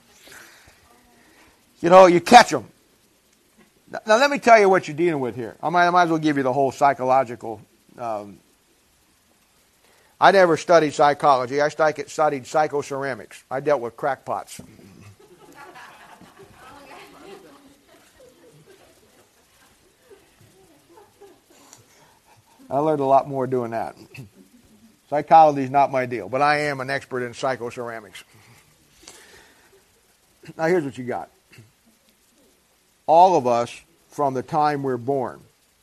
You know, you catch them. Now let me tell you what you're dealing with here. I might, I might as well give you the whole psychological. Um, I never studied psychology. I studied psychoceramics. I dealt with crackpots. I learned a lot more doing that. Psychology is not my deal, but I am an expert in psychoceramics. Now here's what you got. All of us, from the time we're born,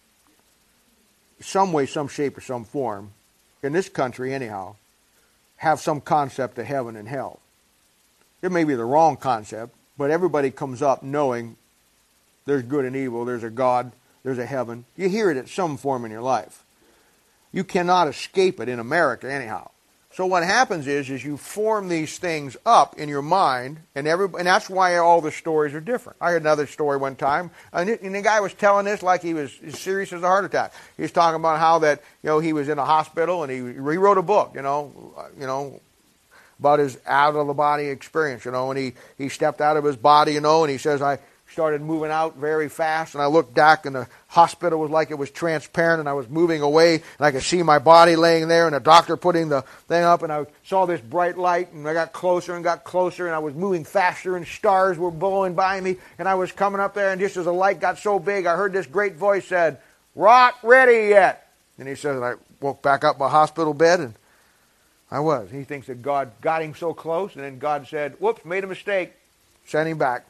some way, some shape, or some form, in this country anyhow, have some concept of heaven and hell. It may be the wrong concept, but everybody comes up knowing there's good and evil, there's a God, there's a heaven. You hear it at some form in your life. You cannot escape it in America anyhow. So what happens is, is you form these things up in your mind, and every, and that's why all the stories are different. I heard another story one time, and, it, and the guy was telling this like he was as serious as a heart attack. He was talking about how that, you know, he was in a hospital, and he rewrote a book, you know, you know, about his out of the body experience, you know, and he he stepped out of his body, you know, and he says, I started moving out very fast, and I looked back, and the hospital was like it was transparent, and I was moving away, and I could see my body laying there, and the doctor putting the thing up, and I saw this bright light, and I got closer and got closer, and I was moving faster, and stars were blowing by me, and I was coming up there, and just as the light got so big, I heard this great voice said, "Not ready yet." And he says, and I woke back up my hospital bed, and I was. He thinks that God got him so close, and then God said, "Whoops, made a mistake," sent him back.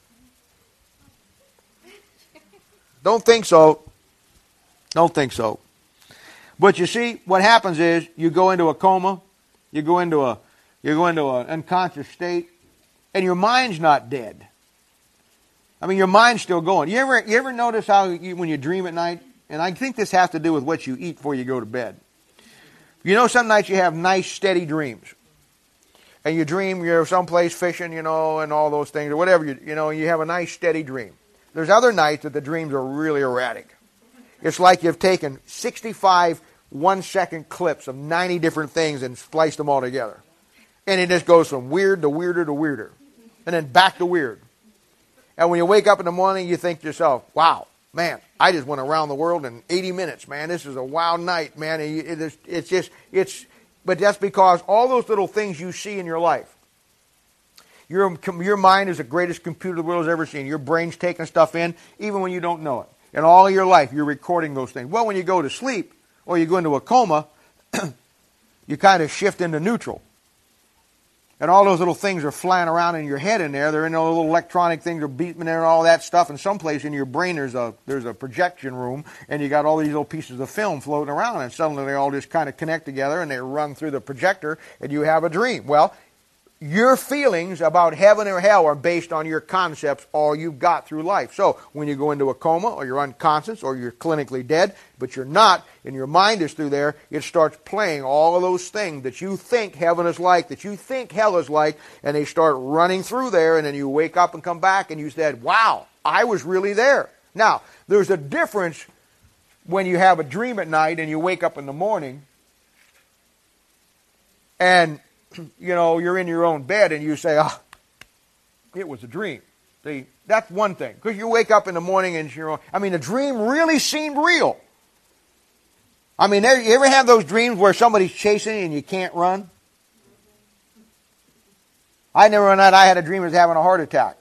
Don't think so. Don't think so. But you see, what happens is you go into a coma, you go into a you go into an unconscious state, and your mind's not dead. I mean, your mind's still going. You ever you ever notice how you, when you dream at night, and I think this has to do with what you eat before you go to bed. You know, some nights you have nice, steady dreams. And you dream you're someplace fishing, you know, and all those things, or whatever, you, you know, you have a nice, steady dream. There's other nights that the dreams are really erratic. It's like you've taken sixty-five one-second clips of ninety different things and spliced them all together. And it just goes from weird to weirder to weirder. And then back to weird. And when you wake up in the morning, you think to yourself, wow, man, I just went around the world in eighty minutes, man. This is a wild night, man. It is, it's just, it's, but that's because all those little things you see in your life, Your, your mind is the greatest computer the world has ever seen. Your brain's taking stuff in, even when you don't know it. And all of your life, you're recording those things. Well, when you go to sleep, or you go into a coma, you kind of shift into neutral. And all those little things are flying around in your head in there. They're in all little electronic things are beating there and all that stuff. And someplace in your brain there's a there's a projection room, and you got all these little pieces of film floating around, and suddenly they all just kind of connect together, and they run through the projector, and you have a dream. Well, your feelings about heaven or hell are based on your concepts, all you've got through life. So when you go into a coma, or you're unconscious, or you're clinically dead, but you're not, and your mind is through there, it starts playing all of those things that you think heaven is like, that you think hell is like, and they start running through there, and then you wake up and come back, and you said, wow, I was really there. Now, there's a difference when you have a dream at night, and you wake up in the morning, and you know, you're in your own bed and you say, ah, oh, it was a dream. See, that's one thing. Because you wake up in the morning and you're, I mean, the dream really seemed real. I mean, you ever have those dreams where somebody's chasing you and you can't run? I never run that. I had a dream I was having a heart attack.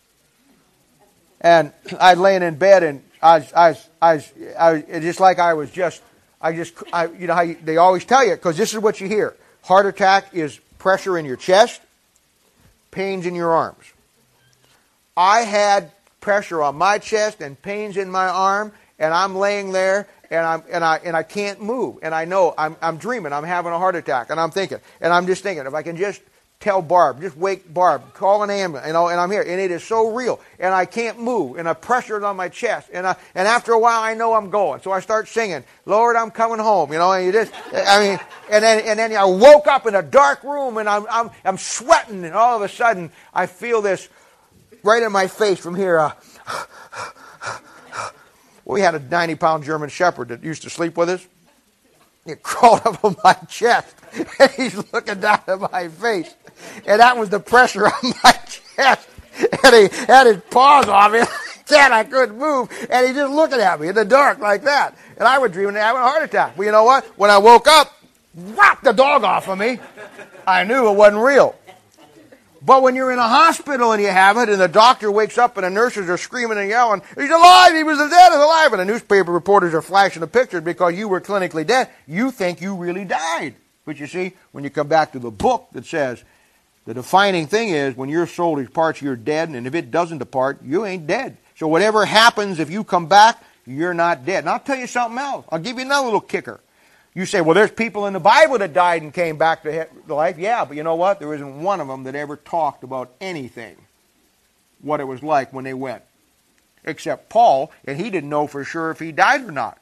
And I was laying in bed and I was, I was, I was, I was just like I was just, I just, I, you know how you, they always tell you, because this is what you hear. Heart attack is pressure in your chest, pains in your arms. I had pressure on my chest and pains in my arm, and I'm laying there, and I'm and I and I can't move, and I know I'm I'm dreaming, I'm having a heart attack, and I'm thinking, and I'm just thinking, if I can just tell Barb, just wake Barb, call an ambulance, you know, and I'm here, and it is so real, and I can't move, and the pressure is on my chest, and I, and after a while I know I'm going, so I start singing, Lord, I'm coming home, you know, and you just, I mean, and then and then I woke up in a dark room, and I'm I'm I'm sweating, and all of a sudden I feel this right in my face from here. Uh, we had a ninety pound German Shepherd that used to sleep with us. It crawled up on my chest, and he's looking down at my face. And that was the pressure on my chest. And he had his paws on me. And I couldn't move. And he's just looking at me in the dark like that. And I was dreaming of having a heart attack. Well, you know what? When I woke up, whacked the dog off of me. I knew it wasn't real. But when you're in a hospital and you have it, and the doctor wakes up and the nurses are screaming and yelling, he's alive, he was dead, he's alive, and the newspaper reporters are flashing the pictures because you were clinically dead, you think you really died. But you see, when you come back to the book that says, the defining thing is when your soul departs, you're dead, and if it doesn't depart, you ain't dead. So whatever happens, if you come back, you're not dead. And I'll tell you something else. I'll give you another little kicker. You say, well, there's people in the Bible that died and came back to life. Yeah, but you know what? There isn't one of them that ever talked about anything, what it was like when they went. Except Paul, and he didn't know for sure if he died or not.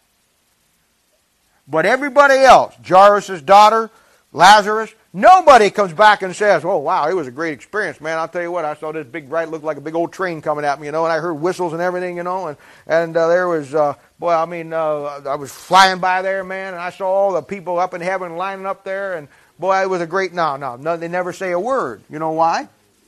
But everybody else, Jairus' daughter, Lazarus, nobody comes back and says, oh, wow, it was a great experience, man. I'll tell you what, I saw this big, bright, looked like a big old train coming at me, you know, and I heard whistles and everything, you know, and, and uh, there was, uh, boy, I mean, uh, I was flying by there, man, and I saw all the people up in heaven lining up there, and boy, it was a great, no, no, no, they never say a word. You know why?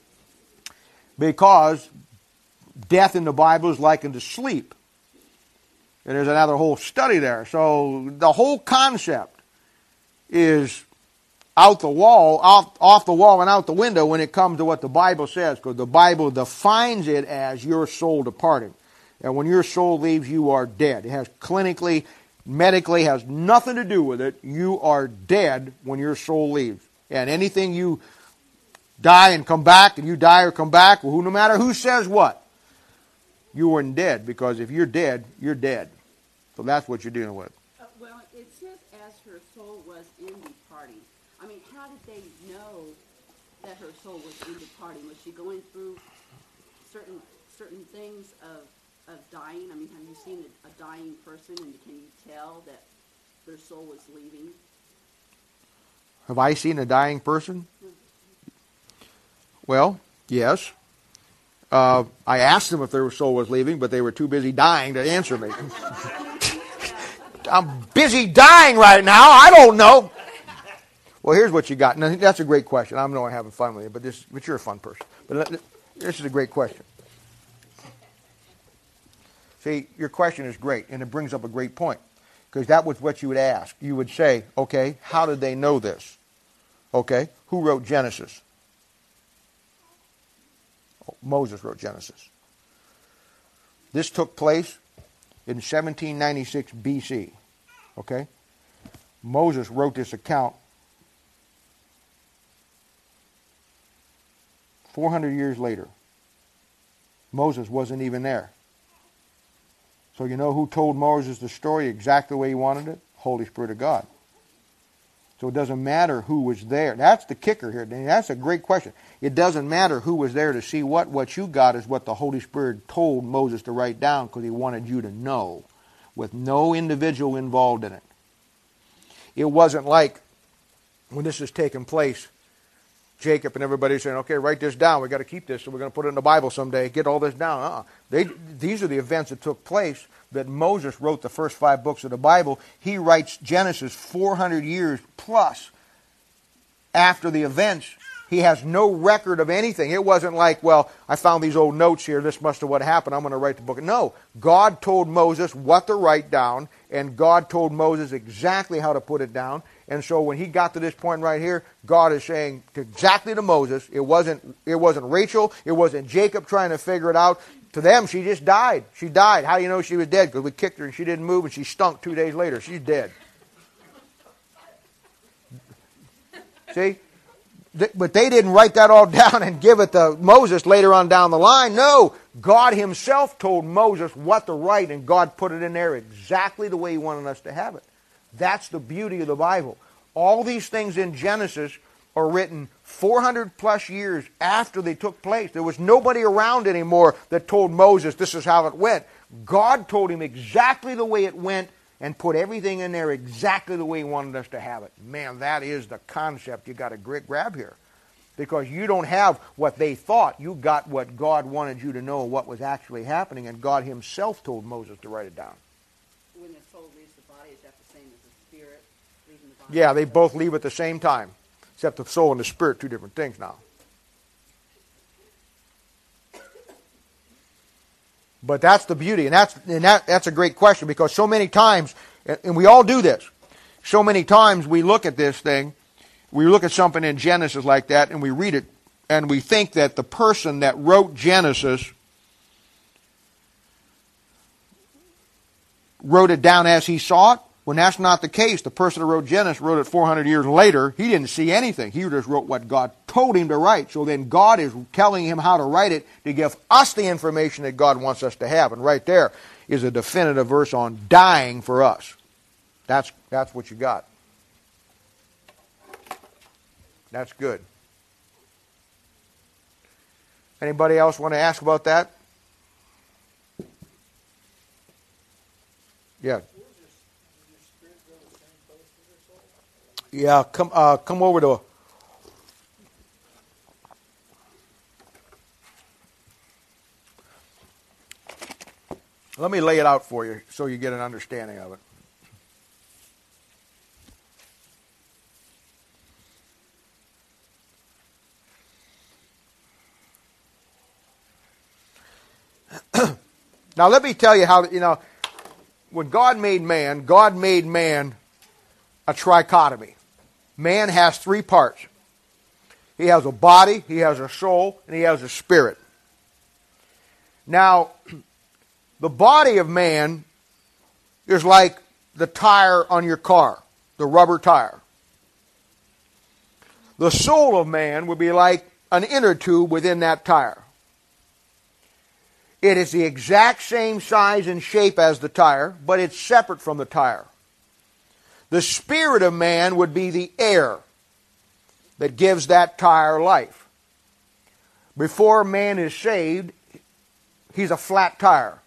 Because death in the Bible is likened to sleep. And there's another whole study there. So the whole concept is out the wall, off, off the wall and out the window when it comes to what the Bible says, because the Bible defines it as your soul departing. And when your soul leaves, you are dead. It has clinically, medically, has nothing to do with it. You are dead when your soul leaves. And anything you die and come back, and you die or come back, well, no matter who says what, you weren't dead, because if you're dead, you're dead. So that's what you're dealing with. Uh, well, it says as her soul was in departing. I mean, how did they know that her soul was in departing? Was she going through certain certain things of, of dying? I mean, have you seen a, a dying person, and can you tell that their soul was leaving? Have I seen a dying person? Well, yes. Uh, I asked them if their soul was leaving, but they were too busy dying to answer me. I'm busy dying right now. I don't know. Well, here's what you got. Now, that's a great question. I know I'm having fun with you, but this, but you're a fun person. But this is a great question. See, your question is great, and it brings up a great point, because that was what you would ask. You would say, okay, how did they know this? Okay, who wrote Genesis? Oh, Moses wrote Genesis. This took place in seventeen ninety-six B C. Okay? Moses wrote this account four hundred years later. Moses wasn't even there. So you know who told Moses the story exactly the way he wanted it? Holy Spirit of God. So it doesn't matter who was there. That's the kicker here. That's a great question. It doesn't matter who was there to see what. What you got is what the Holy Spirit told Moses to write down, because he wanted you to know, with no individual involved in it. It wasn't like when this is taking place, Jacob and everybody saying, okay, write this down. We've got to keep this, so we're going to put it in the Bible someday. Get all this down. Uh-uh. They, these are the events that took place that Moses wrote the first five books of the Bible. He writes Genesis four hundred years plus after the events. He has no record of anything. It wasn't like, well, I found these old notes here. This must have what happened. I'm going to write the book. No. God told Moses what to write down, and God told Moses exactly how to put it down. And so when he got to this point right here, God is saying exactly to Moses, it wasn't, it wasn't Rachel, it wasn't Jacob trying to figure it out. To them, she just died. She died. How do you know she was dead? Because we kicked her and she didn't move and she stunk two days later. She's dead. See? But they didn't write that all down and give it to Moses later on down the line. No, God himself told Moses what to write, and God put it in there exactly the way he wanted us to have it. That's the beauty of the Bible. All these things in Genesis are written four hundred plus years after they took place. There was nobody around anymore that told Moses this is how it went. God told him exactly the way it went and put everything in there exactly the way he wanted us to have it. Man, that is the concept you got to grab here. Because you don't have what they thought. You got what God wanted you to know, what was actually happening, and God himself told Moses to write it down. When the soul leaves the body, is that the same as the spirit Yeah, they both leave at the same time. Except the soul and the spirit, two different things now. But that's the beauty. And that's and that, that's a great question, because so many times, and we all do this, so many times we look at this thing, we look at something in Genesis like that, and we read it, and we think that the person that wrote Genesis wrote it down as he saw it, when that's not the case. The person who wrote Genesis wrote it four hundred years later. He didn't see anything. He just wrote what God told him to write. So then God is telling him how to write it to give us the information that God wants us to have. And right there is a definitive verse on dying for us. That's, that's what you got. That's good. Anybody else want to ask about that? Yeah. Yeah, come uh, come over to. Let me lay it out for you so you get an understanding of it. Now let me tell you how, you know, when God made man, God made man a trichotomy. Man has three parts. He has a body, he has a soul, and he has a spirit. Now, the body of man is like the tire on your car, the rubber tire. The soul of man would be like an inner tube within that tire. It is the exact same size and shape as the tire, but it's separate from the tire. The spirit of man would be the air that gives that tire life. Before man is saved, he's a flat tire.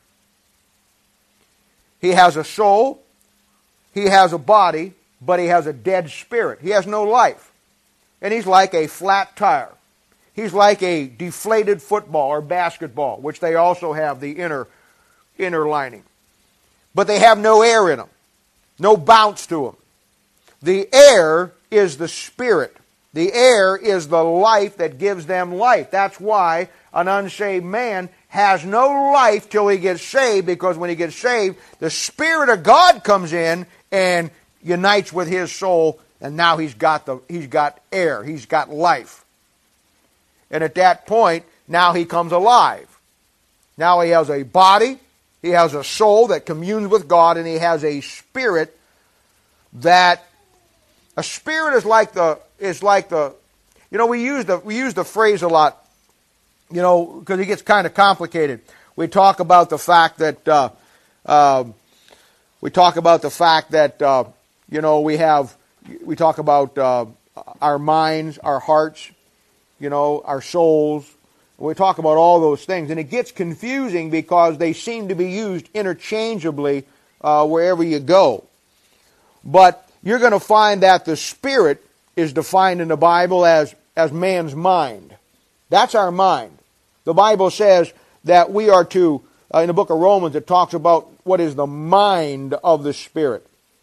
He has a soul, he has a body, but he has a dead spirit. He has no life. And he's like a flat tire. He's like a deflated football or basketball, which they also have the inner, inner lining. But they have no air in them. No bounce to them. The air is the spirit. The air is the life that gives them life. That's why an unsaved man has no life till he gets saved, because when he gets saved, the Spirit of God comes in and unites with his soul, and now he's got the he's got air, he's got life. And at that point, now he comes alive. Now he has a body, he has a soul that communes with God, and he has a spirit that a spirit is like the is like the you know we use the we use the phrase a lot, you know, because it gets kind of complicated. We talk about the fact that uh, uh, we talk about the fact that uh, you know we have we talk about uh, our minds, our hearts, you know, our souls. We talk about all those things, and it gets confusing because they seem to be used interchangeably uh, wherever you go. But you're going to find that the spirit is defined in the Bible as, as man's mind. That's our mind. The Bible says that we are to, uh, in the book of Romans, it talks about what is the mind of the Spirit.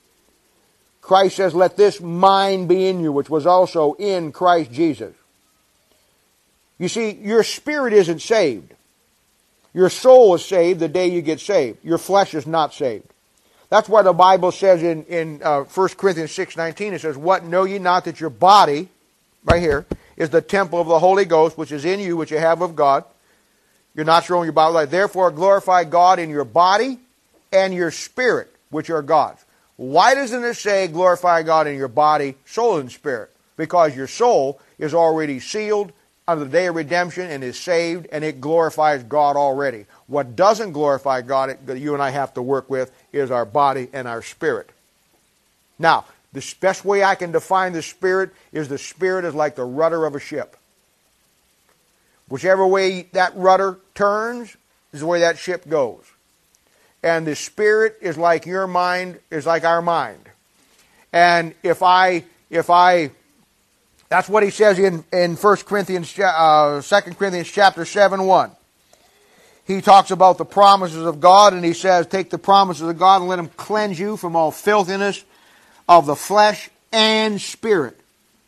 Christ says, let this mind be in you, which was also in Christ Jesus. You see, your spirit isn't saved. Your soul is saved the day you get saved. Your flesh is not saved. That's why the Bible says in, in uh, First Corinthians six nineteen, it says, what, know ye not that your body, right here, is the temple of the Holy Ghost, which is in you, which you have of God. You're not your own, your body. Like, therefore glorify God in your body and your spirit, which are God's. Why doesn't it say glorify God in your body, soul, and spirit? Because your soul is already sealed under the day of redemption and is saved, and it glorifies God already. What doesn't glorify God, that you and I have to work with, is our body and our spirit. Now, the best way I can define the spirit is the spirit is like the rudder of a ship. Whichever way that rudder turns is the way that ship goes. And the spirit is like your mind, is like our mind. And if I, if I, that's what he says in, in First Corinthians, uh, Second Corinthians chapter seven, one. He talks about the promises of God, and he says, take the promises of God and let them cleanse you from all filthiness of the flesh and spirit.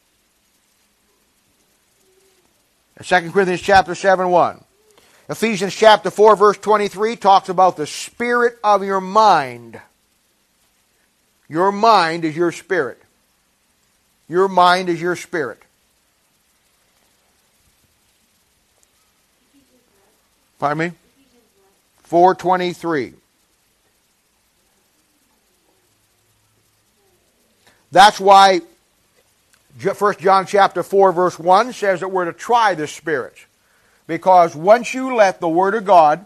Second Corinthians chapter seven, one. Ephesians chapter four, verse twenty-three talks about the spirit of your mind. Your mind is your spirit. Your mind is your spirit. Pardon me? four twenty-three. That's why First John chapter four, verse one says that we're to try the spirits. Because once you let the Word of God,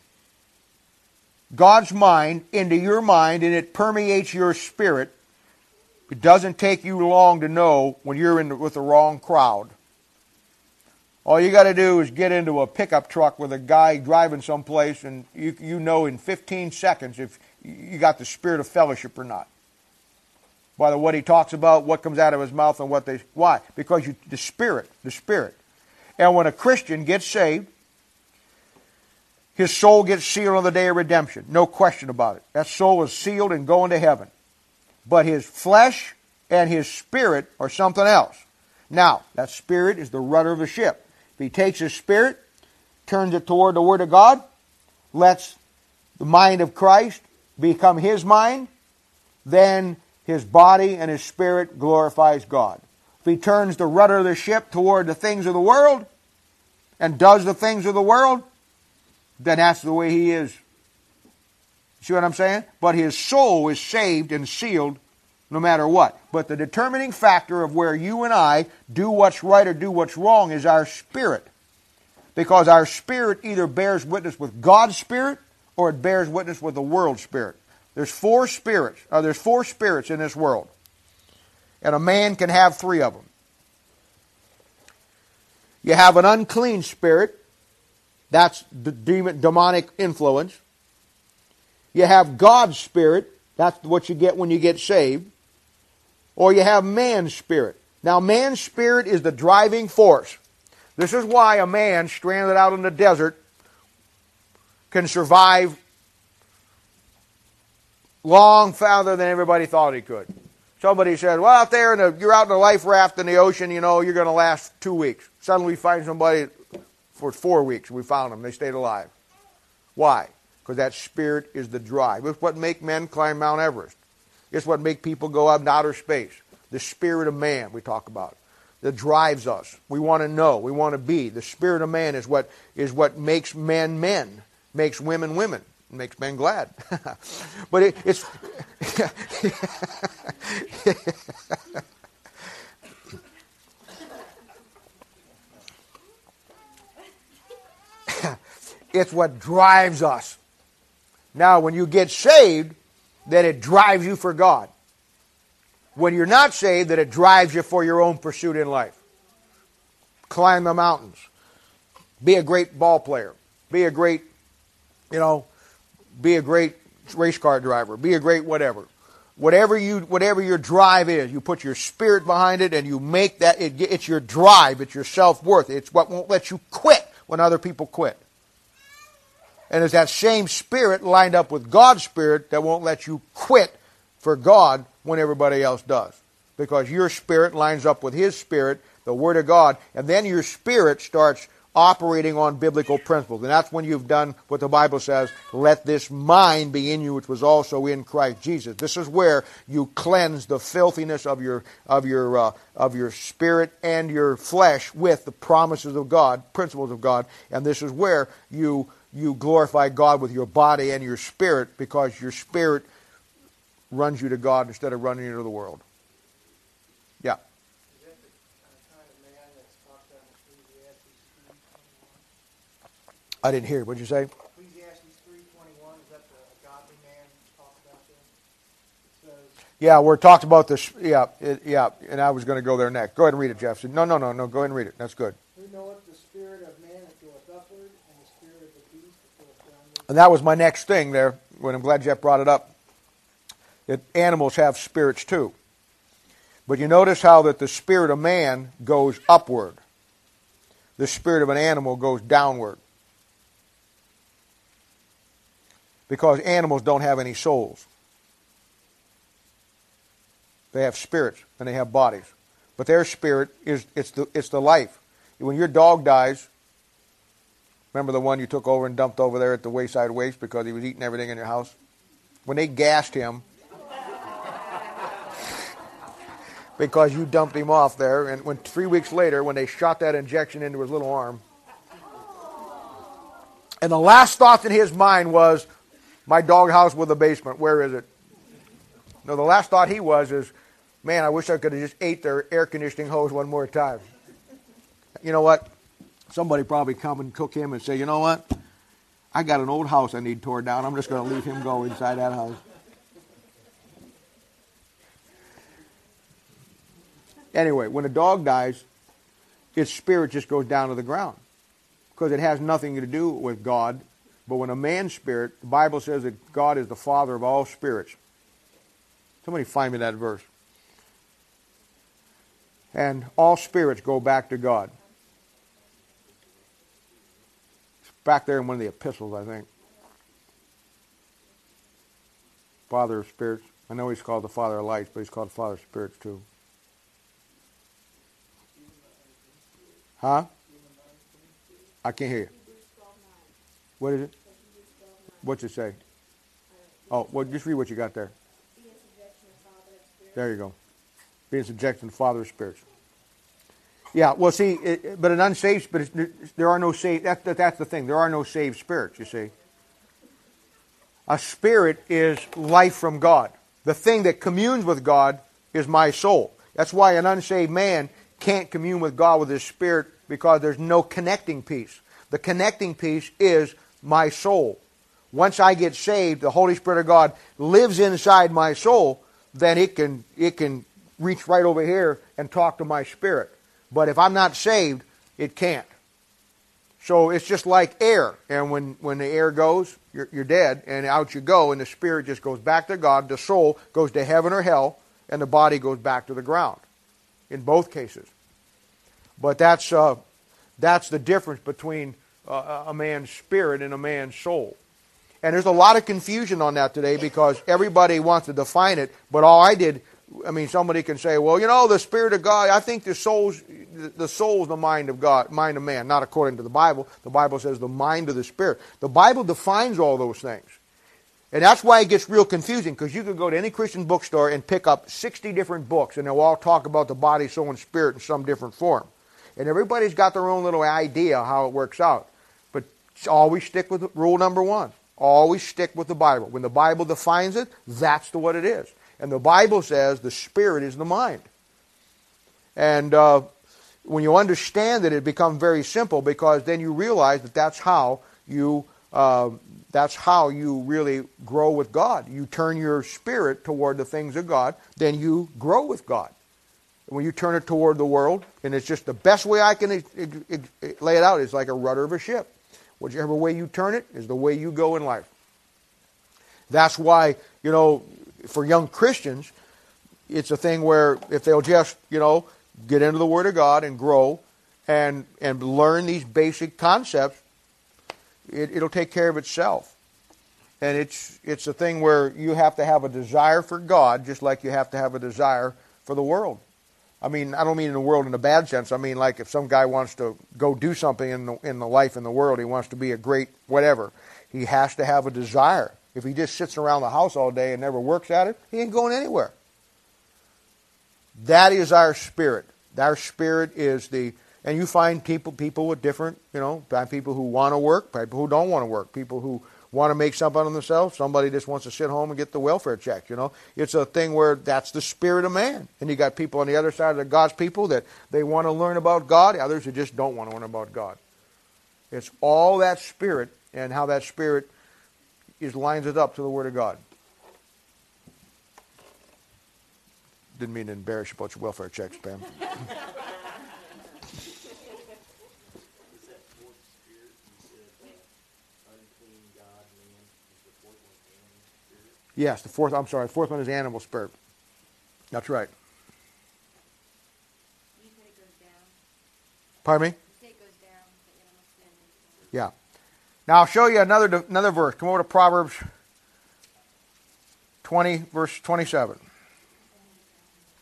God's mind, into your mind and it permeates your spirit, it doesn't take you long to know when you're in with the wrong crowd. All you got to do is get into a pickup truck with a guy driving someplace and you, you know in fifteen seconds if you got the spirit of fellowship or not. By the what he talks about, what comes out of his mouth and what they... Why? Because you, the Spirit, the Spirit. And when a Christian gets saved, his soul gets sealed on the day of redemption. No question about it. That soul is sealed and going to heaven. But his flesh and his spirit are something else. Now, that spirit is the rudder of the ship. If he takes his spirit, turns it toward the Word of God, lets the mind of Christ become his mind, then his body and his spirit glorifies God. If he turns the rudder of the ship toward the things of the world and does the things of the world, then that's the way he is. See what I'm saying? But his soul is saved and sealed no matter what. But the determining factor of where you and I do what's right or do what's wrong is our spirit. Because our spirit either bears witness with God's spirit or it bears witness with the world's spirit. There's four spirits. Uh, there's four spirits in this world. And a man can have three of them. You have an unclean spirit. That's the demon, demonic influence. You have God's spirit. That's what you get when you get saved. Or you have man's spirit. Now, man's spirit is the driving force. This is why a man stranded out in the desert can survive long farther than everybody thought he could. Somebody said, well, out there, in the, you're out in a life raft in the ocean, you know, you're going to last two weeks. Suddenly we find somebody for four weeks. We found them. They stayed alive. Why? Because that spirit is the drive. It's what makes men climb Mount Everest. It's what makes people go up in outer space. The spirit of man we talk about. That drives us. We want to know. We want to be. The spirit of man is what is what makes men men. Makes women women. Makes men glad. But it, it's... it's what drives us. Now, when you get saved, then it drives you for God. When you're not saved, then it drives you for your own pursuit in life. Climb the mountains. Be a great ball player. Be a great, you know, be a great race car driver. Be a great whatever. Whatever you, whatever your drive is, you put your spirit behind it and you make that, it, it's your drive, it's your self-worth. It's what won't let you quit when other people quit. And it's that same spirit lined up with God's spirit that won't let you quit for God when everybody else does. Because your spirit lines up with His spirit, the Word of God, and then your spirit starts operating on biblical principles. And that's when you've done what the Bible says, let this mind be in you which was also in Christ Jesus. This is where you cleanse the filthiness of your of your uh, of your spirit and your flesh with the promises of God, principles of God, and this is where you you glorify God with your body and your spirit, because your spirit runs you to God instead of running you to the world. Yeah. I didn't hear. What did you say? Ecclesiastes three twenty-one, is that the godly man talks about this? It says, Yeah, we're talked about this. Yeah, it, yeah, and I was going to go there next. Go ahead and read it, Jeff. No, no, no, no. Go ahead and read it. That's good. who knoweth the spirit of man that goeth upward, and the spirit of the beast that goeth downward? And that was my next thing there. When I'm glad Jeff brought it up. That animals have spirits too. But you notice how that the spirit of man goes upward. The spirit of an animal goes downward. Because animals don't have any souls. They have spirits and they have bodies. But their spirit is it's the it's the life. When your dog dies, remember the one you took over and dumped over there at the wayside waste because he was eating everything in your house? When they gassed him because you dumped him off there, and when three weeks later, when they shot that injection into his little arm, and the last thought in his mind was, my doghouse with a basement, where is it? No, the last thought he was is, man, I wish I could have just ate their air conditioning hose one more time. You know what? Somebody probably come and cook him and say, you know what? I got an old house I need tore down. I'm just going to leave him go inside that house. Anyway, when a dog dies, its spirit just goes down to the ground because it has nothing to do with God. But when a man's spirit, the Bible says that God is the father of all spirits. Somebody find me that verse. And all spirits go back to God. It's back there in one of the epistles, I think. Father of spirits. I know he's called the Father of lights, but he's called the Father of spirits too. Huh? I can't hear you. What is it? What's it say? Oh, well, just read what you got there. There you go. Being subject to the Father of spirits. Yeah, well, see, it, but an unsaved spirit, there are no saved, that, that, that's the thing. There are no saved spirits, you see. A spirit is life from God. The thing that communes with God is my soul. That's why an unsaved man can't commune with God with his spirit, because there's no connecting piece. The connecting piece is my soul. Once I get saved, the Holy Spirit of God lives inside my soul, then it can it can reach right over here and talk to my spirit. But if I'm not saved, it can't. So it's just like air. And when, when the air goes, you're, you're dead, and out you go, and the spirit just goes back to God. The soul goes to heaven or hell, and the body goes back to the ground. In both cases. But that's uh, that's the difference between uh, a man's spirit and a man's soul. And there's a lot of confusion on that today because everybody wants to define it. But all I did, I mean, somebody can say, well, you know, the Spirit of God, I think the soul's the soul's the mind of God, mind of man, not according to the Bible. The Bible says the mind of the Spirit. The Bible defines all those things. And that's why it gets real confusing, because you could go to any Christian bookstore and pick up sixty different books, and they'll all talk about the body, soul, and spirit in some different form. And everybody's got their own little idea how it works out. But always stick with rule number one. Always stick with the Bible. When the Bible defines it, that's the what it is. And the Bible says the spirit is the mind. And uh, when you understand it, it becomes very simple, because then you realize that that's how you uh, that's how you really grow with God. You turn your spirit toward the things of God, then you grow with God. When you turn it toward the world, and it's just the best way I can it, it, it, lay it out, is like a rudder of a ship. Whichever way you turn it is the way you go in life. That's why, you know, for young Christians, it's a thing where if they'll just, you know, get into the Word of God and grow and and learn these basic concepts, it, it'll take care of itself. And it's it's a thing where you have to have a desire for God, just like you have to have a desire for the world. I mean, I don't mean in the world in a bad sense. I mean, like if some guy wants to go do something in the, in the life in the world, he wants to be a great whatever, he has to have a desire. If he just sits around the house all day and never works at it, he ain't going anywhere. That is our spirit. Our spirit is the, and you find people people with different, you know, people who want to work, people who don't want to work, people who want to make something of themselves, somebody just wants to sit home and get the welfare check, you know. It's a thing where that's the spirit of man. And you got people on the other side of the God's people that they want to learn about God, others who just don't want to learn about God. It's all that spirit and how that spirit is lines it up to the Word of God. Didn't mean to embarrass you about your welfare checks, Pam. Yes, the fourth, I'm sorry, the fourth one is animal spirit. That's right. You said it goes down. Pardon me? You say it goes down, the animal sin. Yeah. Now I'll show you another another verse. Come over to Proverbs twenty, verse twenty-seven.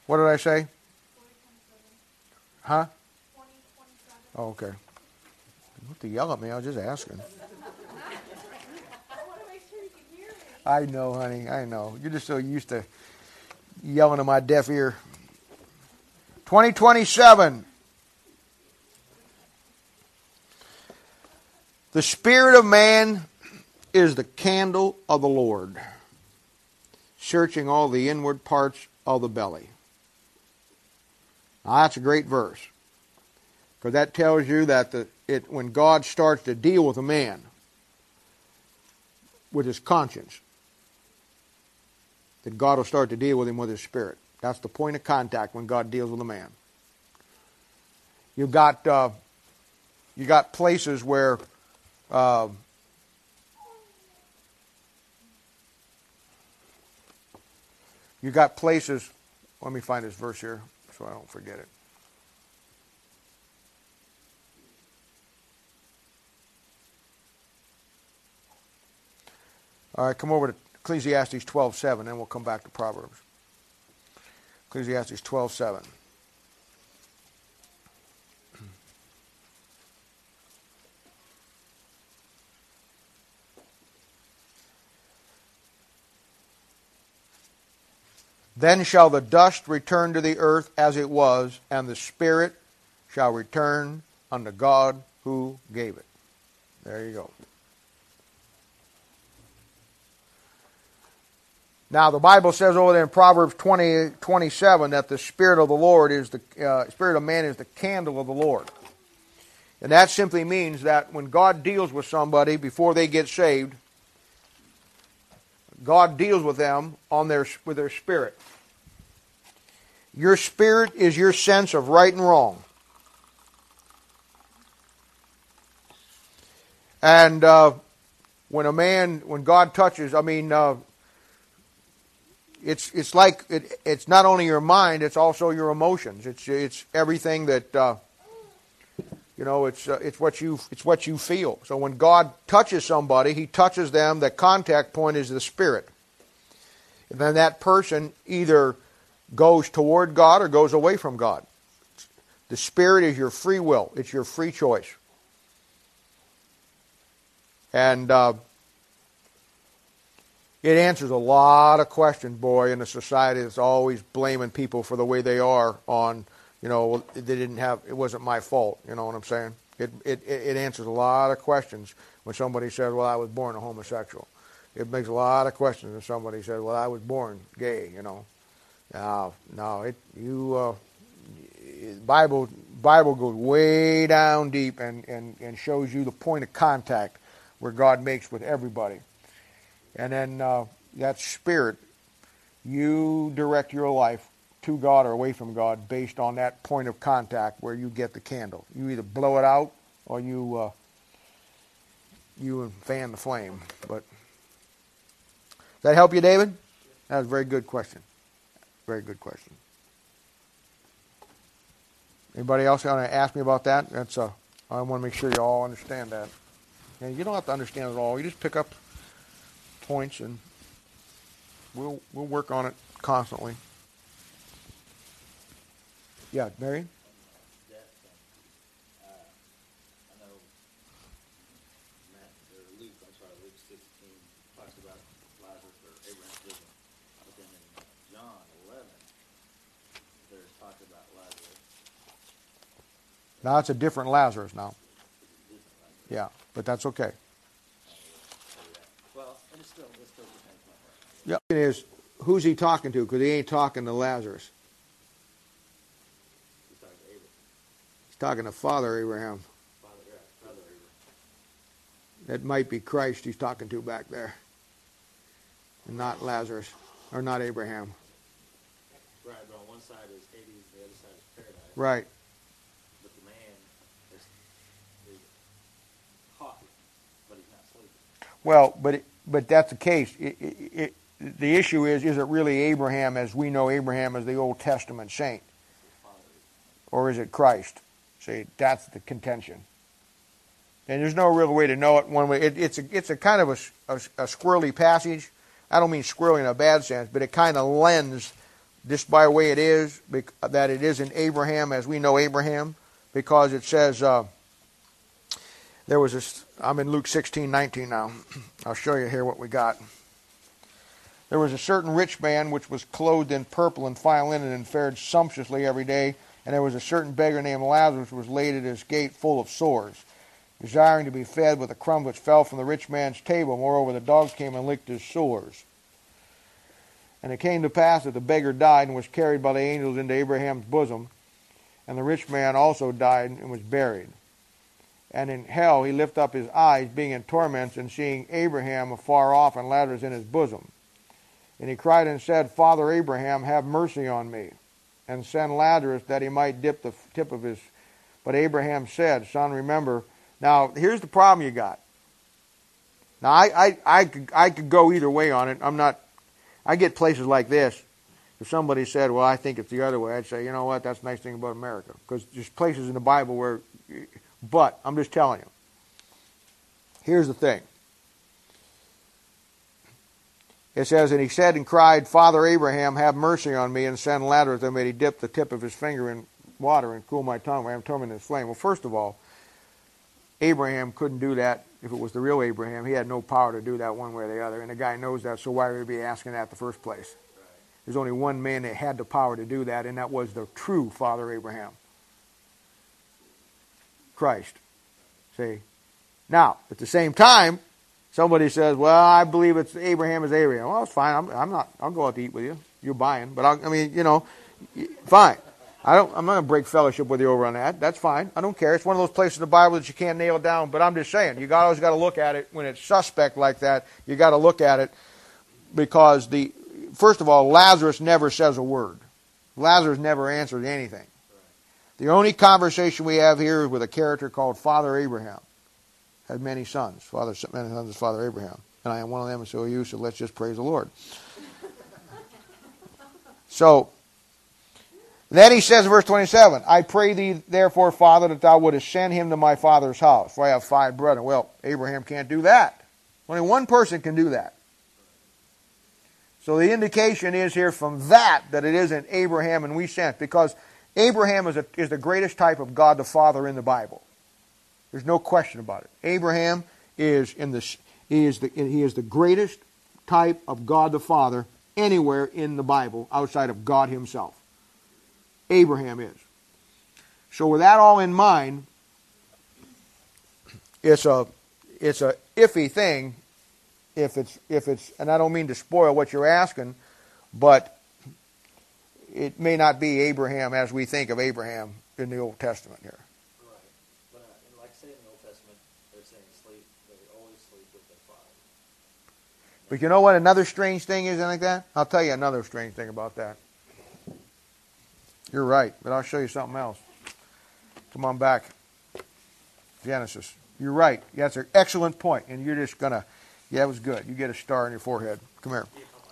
What did I say? Huh? Oh, okay. You don't have to yell at me. I was just asking. I know, honey. I know. You're just so used to yelling in my deaf ear. twenty twenty-seven. The spirit of man is the candle of the Lord, searching all the inward parts of the belly. Now that's a great verse, because that tells you that the, it, when God starts to deal with a man, with his conscience, that God will start to deal with him with his spirit. That's the point of contact when God deals with a man. You've got uh, you got places where uh, you got places. Let me find this verse here so I don't forget it. All right, come over to Ecclesiastes twelve seven, then we'll come back to Proverbs. Ecclesiastes twelve seven. Then shall the dust return to the earth as it was, and the spirit shall return unto God who gave it. There you go. Now the Bible says over there in Proverbs twenty twenty-seven that the spirit of the Lord is the uh, spirit of man is the candle of the Lord, and that simply means that when God deals with somebody before they get saved, God deals with them on their with their spirit. Your spirit is your sense of right and wrong. And uh, when a man, when God touches, I mean, uh, it's it's like it, it's not only your mind; it's also your emotions. It's it's everything that uh, you know. It's uh, it's what you it's what you feel. So when God touches somebody, He touches them. The contact point is the spirit. And then that person either goes toward God or goes away from God. The spirit is your free will. It's your free choice. And uh, it answers a lot of questions, boy, in a society that's always blaming people for the way they are on, you know, they didn't have, it wasn't my fault, you know what I'm saying? It, it, it answers a lot of questions when somebody says, well, I was born a homosexual. It makes a lot of questions when somebody says, well, I was born gay, you know. No, no, it, you, uh, Bible, Bible goes way down deep and, and, and shows you the point of contact where God makes with everybody. And then uh, that spirit, you direct your life to God or away from God based on that point of contact where you get the candle. You either blow it out or you, uh, you fan the flame. But does that help you, David? That was a very good question. Very good question. Anybody else want to ask me about that? That's a, I want to make sure you all understand that. And you don't have to understand it all. You just pick up points and we'll we'll work on it constantly. Yeah, Marion? That, uh, I know Matt, or Luke, I'm sorry, Luke sixteen talks about Lazarus or Abraham's bosom. But then in John eleven, there's talk about Lazarus. Now it's a different Lazarus now. Yeah, but that's okay. Well, and it's still, it's still the same point. Yeah. It is, who's he talking to? Because he ain't talking to Lazarus. He's talking to Abraham. He's talking to Father Abraham. Father, yeah, Father Abraham. That might be Christ he's talking to back there. And not Lazarus. Or not Abraham. Right, but on one side is Hades, the other side is paradise. Right. But the man is, is caught, but he's not sleeping. Well, but it, but that's the case. It, it, it, the issue is, is it really Abraham as we know Abraham as the Old Testament saint? Or is it Christ? See, that's the contention. And there's no real way to know it one way. It, it's, a, it's a kind of a, a, a squirrely passage. I don't mean squirrely in a bad sense, but it kind of lends just by the way it is, that it isn't Abraham as we know Abraham, because it says, uh, there was this, I'm in Luke sixteen nineteen now. I'll show you here what we got. There was a certain rich man which was clothed in purple and fine linen and fared sumptuously every day. And there was a certain beggar named Lazarus which was laid at his gate full of sores, desiring to be fed with the crumbs which fell from the rich man's table. Moreover, the dogs came and licked his sores. And it came to pass that the beggar died and was carried by the angels into Abraham's bosom. And the rich man also died and was buried. And in hell he lifted up his eyes, being in torments, and seeing Abraham afar off and Lazarus in his bosom. And he cried and said, Father Abraham, have mercy on me, and send Lazarus that he might dip the tip of his... But Abraham said, Son, remember... Now, here's the problem you got. Now, I, I, I, could, I could go either way on it. I'm not... I get places like this. If somebody said, well, I think it's the other way, I'd say, you know what, that's the nice thing about America. Because there's places in the Bible where... But, I'm just telling you. Here's the thing. It says, and he said and cried, Father Abraham, have mercy on me, and send Lazarus that may he dip the tip of his finger in water and cool my tongue, I am tormented in this flame. Well, first of all, Abraham couldn't do that if it was the real Abraham. He had no power to do that one way or the other, and the guy knows that, so why would he be asking that in the first place? There's only one man that had the power to do that, and that was the true Father Abraham. Christ. See? Now, at the same time, somebody says, well, I believe it's Abraham is Abraham. Well, it's fine. I'm, I'm not, I'll go out to eat with you. You're buying. But, I'll, I mean, you know, fine. I don't, I'm not going to break fellowship with you over on that. That's fine. I don't care. It's one of those places in the Bible that you can't nail down. But I'm just saying, you got, always got to look at it when it's suspect like that. You got to look at it because, the first of all, Lazarus never says a word. Lazarus never answers anything. The only conversation we have here is with a character called Father Abraham. Had many sons. Father, many sons is Father Abraham. And I am one of them, and so are you, so let's just praise the Lord. So, then he says in verse twenty-seven, I pray thee, therefore, Father, that thou wouldest send him to my father's house, for I have five brethren. Well, Abraham can't do that. Only one person can do that. So the indication is here from that, that it isn't Abraham and we sent, because Abraham is, a, is the greatest type of God the Father in the Bible. There's no question about it. Abraham is in the he is the he is the greatest type of God the Father anywhere in the Bible outside of God Himself. Abraham is. So with that all in mind, it's a it's a iffy thing if it's if it's and I don't mean to spoil what you're asking, but it may not be Abraham as we think of Abraham in the Old Testament here. But you know what another strange thing is like that? I'll tell you another strange thing about that. You're right, but I'll show you something else. Come on back. Genesis. You're right. That's an excellent point. And you're just going to, yeah, that was good. You get a star on your forehead. Come here.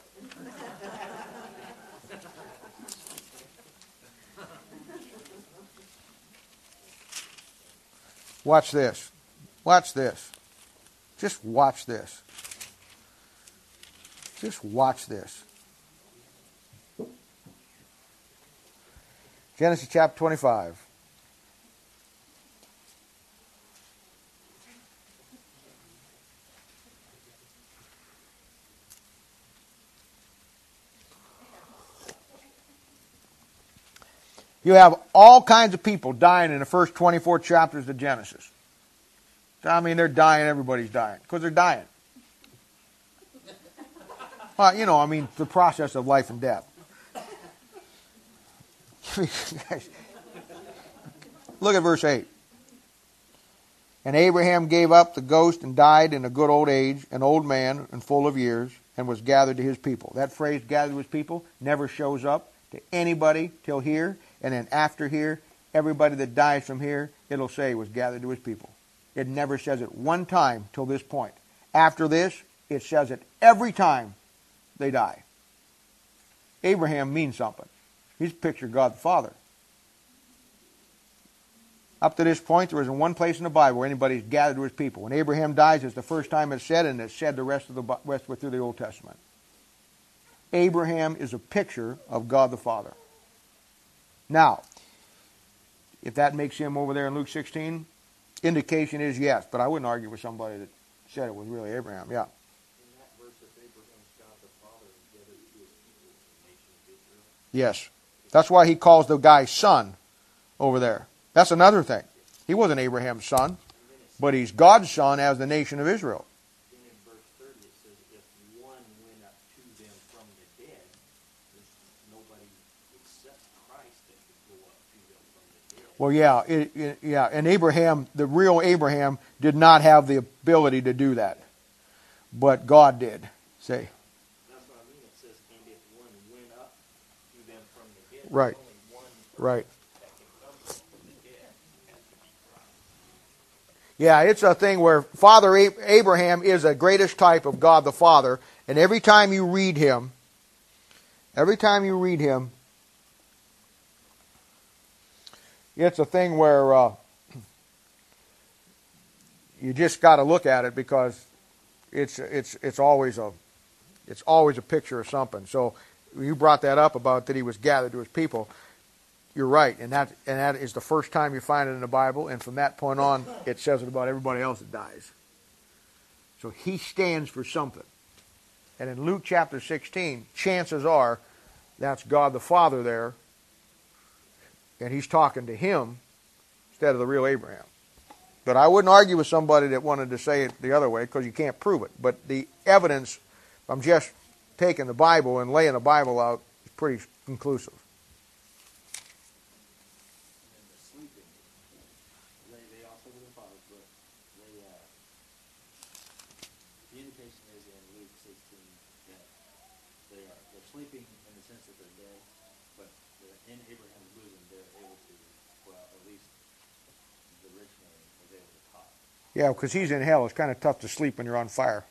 Watch this. Watch this. Just watch this. Just watch this. Genesis chapter twenty-five. You have all kinds of people dying in the first twenty-four chapters of Genesis. I mean, they're dying, everybody's dying, because they're dying. Well, you know, I mean, the process of life and death. Look at verse eight. And Abraham gave up the ghost and died in a good old age, an old man and full of years, and was gathered to his people. That phrase, gathered to his people, never shows up to anybody till here. And then after here, everybody that dies from here, it'll say was gathered to his people. It never says it one time till this point. After this, it says it every time they die. Abraham means something. He's pictured God the Father. Up to this point, there isn't one place in the Bible where anybody's gathered to his people. When Abraham dies, it's the first time it's said, and it's said the rest of the rest through the Old Testament. Abraham is a picture of God the Father. Now, if that makes him over there in Luke sixteen, indication is yes, but I wouldn't argue with somebody that said it was really Abraham. Yeah. In that verse, if Abraham's God the Father and gathered to his people, the nation of Israel. Yes. That's why he calls the guy son over there. That's another thing. He wasn't Abraham's son, but he's God's son as the nation of Israel. Then in verse thirty it says, if one went up to them from the dead, there's nobody except Christ that could go up to them from the dead. Well, yeah, it, it, yeah, and Abraham, the real Abraham, did not have the ability to do that, but God did. Say, That's what I mean. It says, and if one went up to them from the dead, right, there's only one right. that can come from the dead, and to be Christ. Yeah, it's a thing where Father Abraham is the greatest type of God the Father, and every time you read him, every time you read him, it's a thing where uh, you just got to look at it because it's it's it's always a it's always a picture of something. So you brought that up about that he was gathered to his people. You're right, and that and that is the first time you find it in the Bible, and from that point on, it says it about everybody else that dies. So he stands for something. And in Luke chapter sixteen, chances are that's God the Father there, and he's talking to him instead of the real Abraham. But I wouldn't argue with somebody that wanted to say it the other way because you can't prove it. But the evidence, I'm just taking the Bible and laying the Bible out, is pretty conclusive. And the sleeping, they, they also were the fathers, but they, uh, the indication is in Luke sixteen that they are, they're sleeping in the sense that they're dead, but they're in Abraham's bosom, they're able to, well, at least the rich man was able to talk. Yeah, because he's in hell. It's kind of tough to sleep when you're on fire.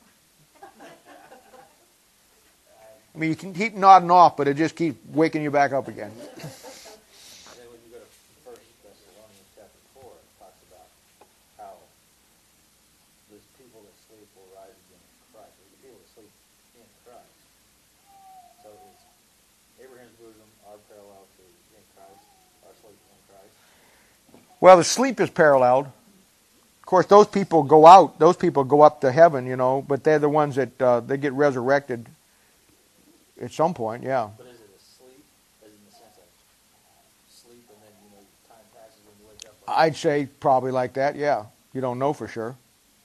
I mean, you can keep nodding off, but it just keeps waking you back up again. And then when you go to First Thessalonians chapter four, it talks about how those people that sleep will rise again in Christ, or the people that sleep in Christ. So it's Abraham's bosom, our parallel to in Christ, our sleep in Christ. Well, the sleep is paralleled. Of course, those people go out. Those people go up to heaven, you know, but they're the ones that uh, they get resurrected at some point, yeah. But is it a sleep, as in the sense of sleep and then, you know, time passes when you wake up? Like I'd say probably like that, yeah. You don't know for sure.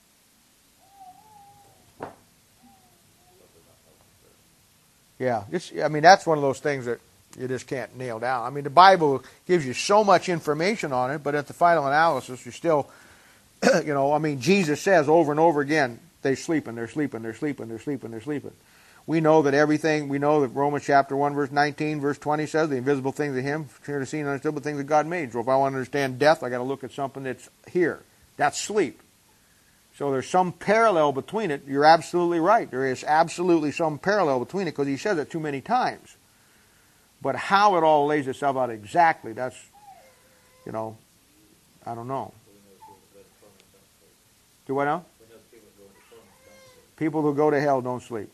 Yeah, it's, I mean, that's one of those things that you just can't nail down. I mean, the Bible gives you so much information on it, but at the final analysis, you still, you know, I mean, Jesus says over and over again, they're sleeping, they're sleeping, they're sleeping, they're sleeping, they're sleeping. We know that everything, we know that Romans chapter one, verse nineteen, verse twenty says, the invisible things of him, clearly seen and understood, but things that God made. So if I want to understand death, I got to look at something that's here. That's sleep. So there's some parallel between it. You're absolutely right. There is absolutely some parallel between it because he says it too many times. But how it all lays itself out exactly, that's, you know, I don't know. Do what now? People who go to hell don't sleep.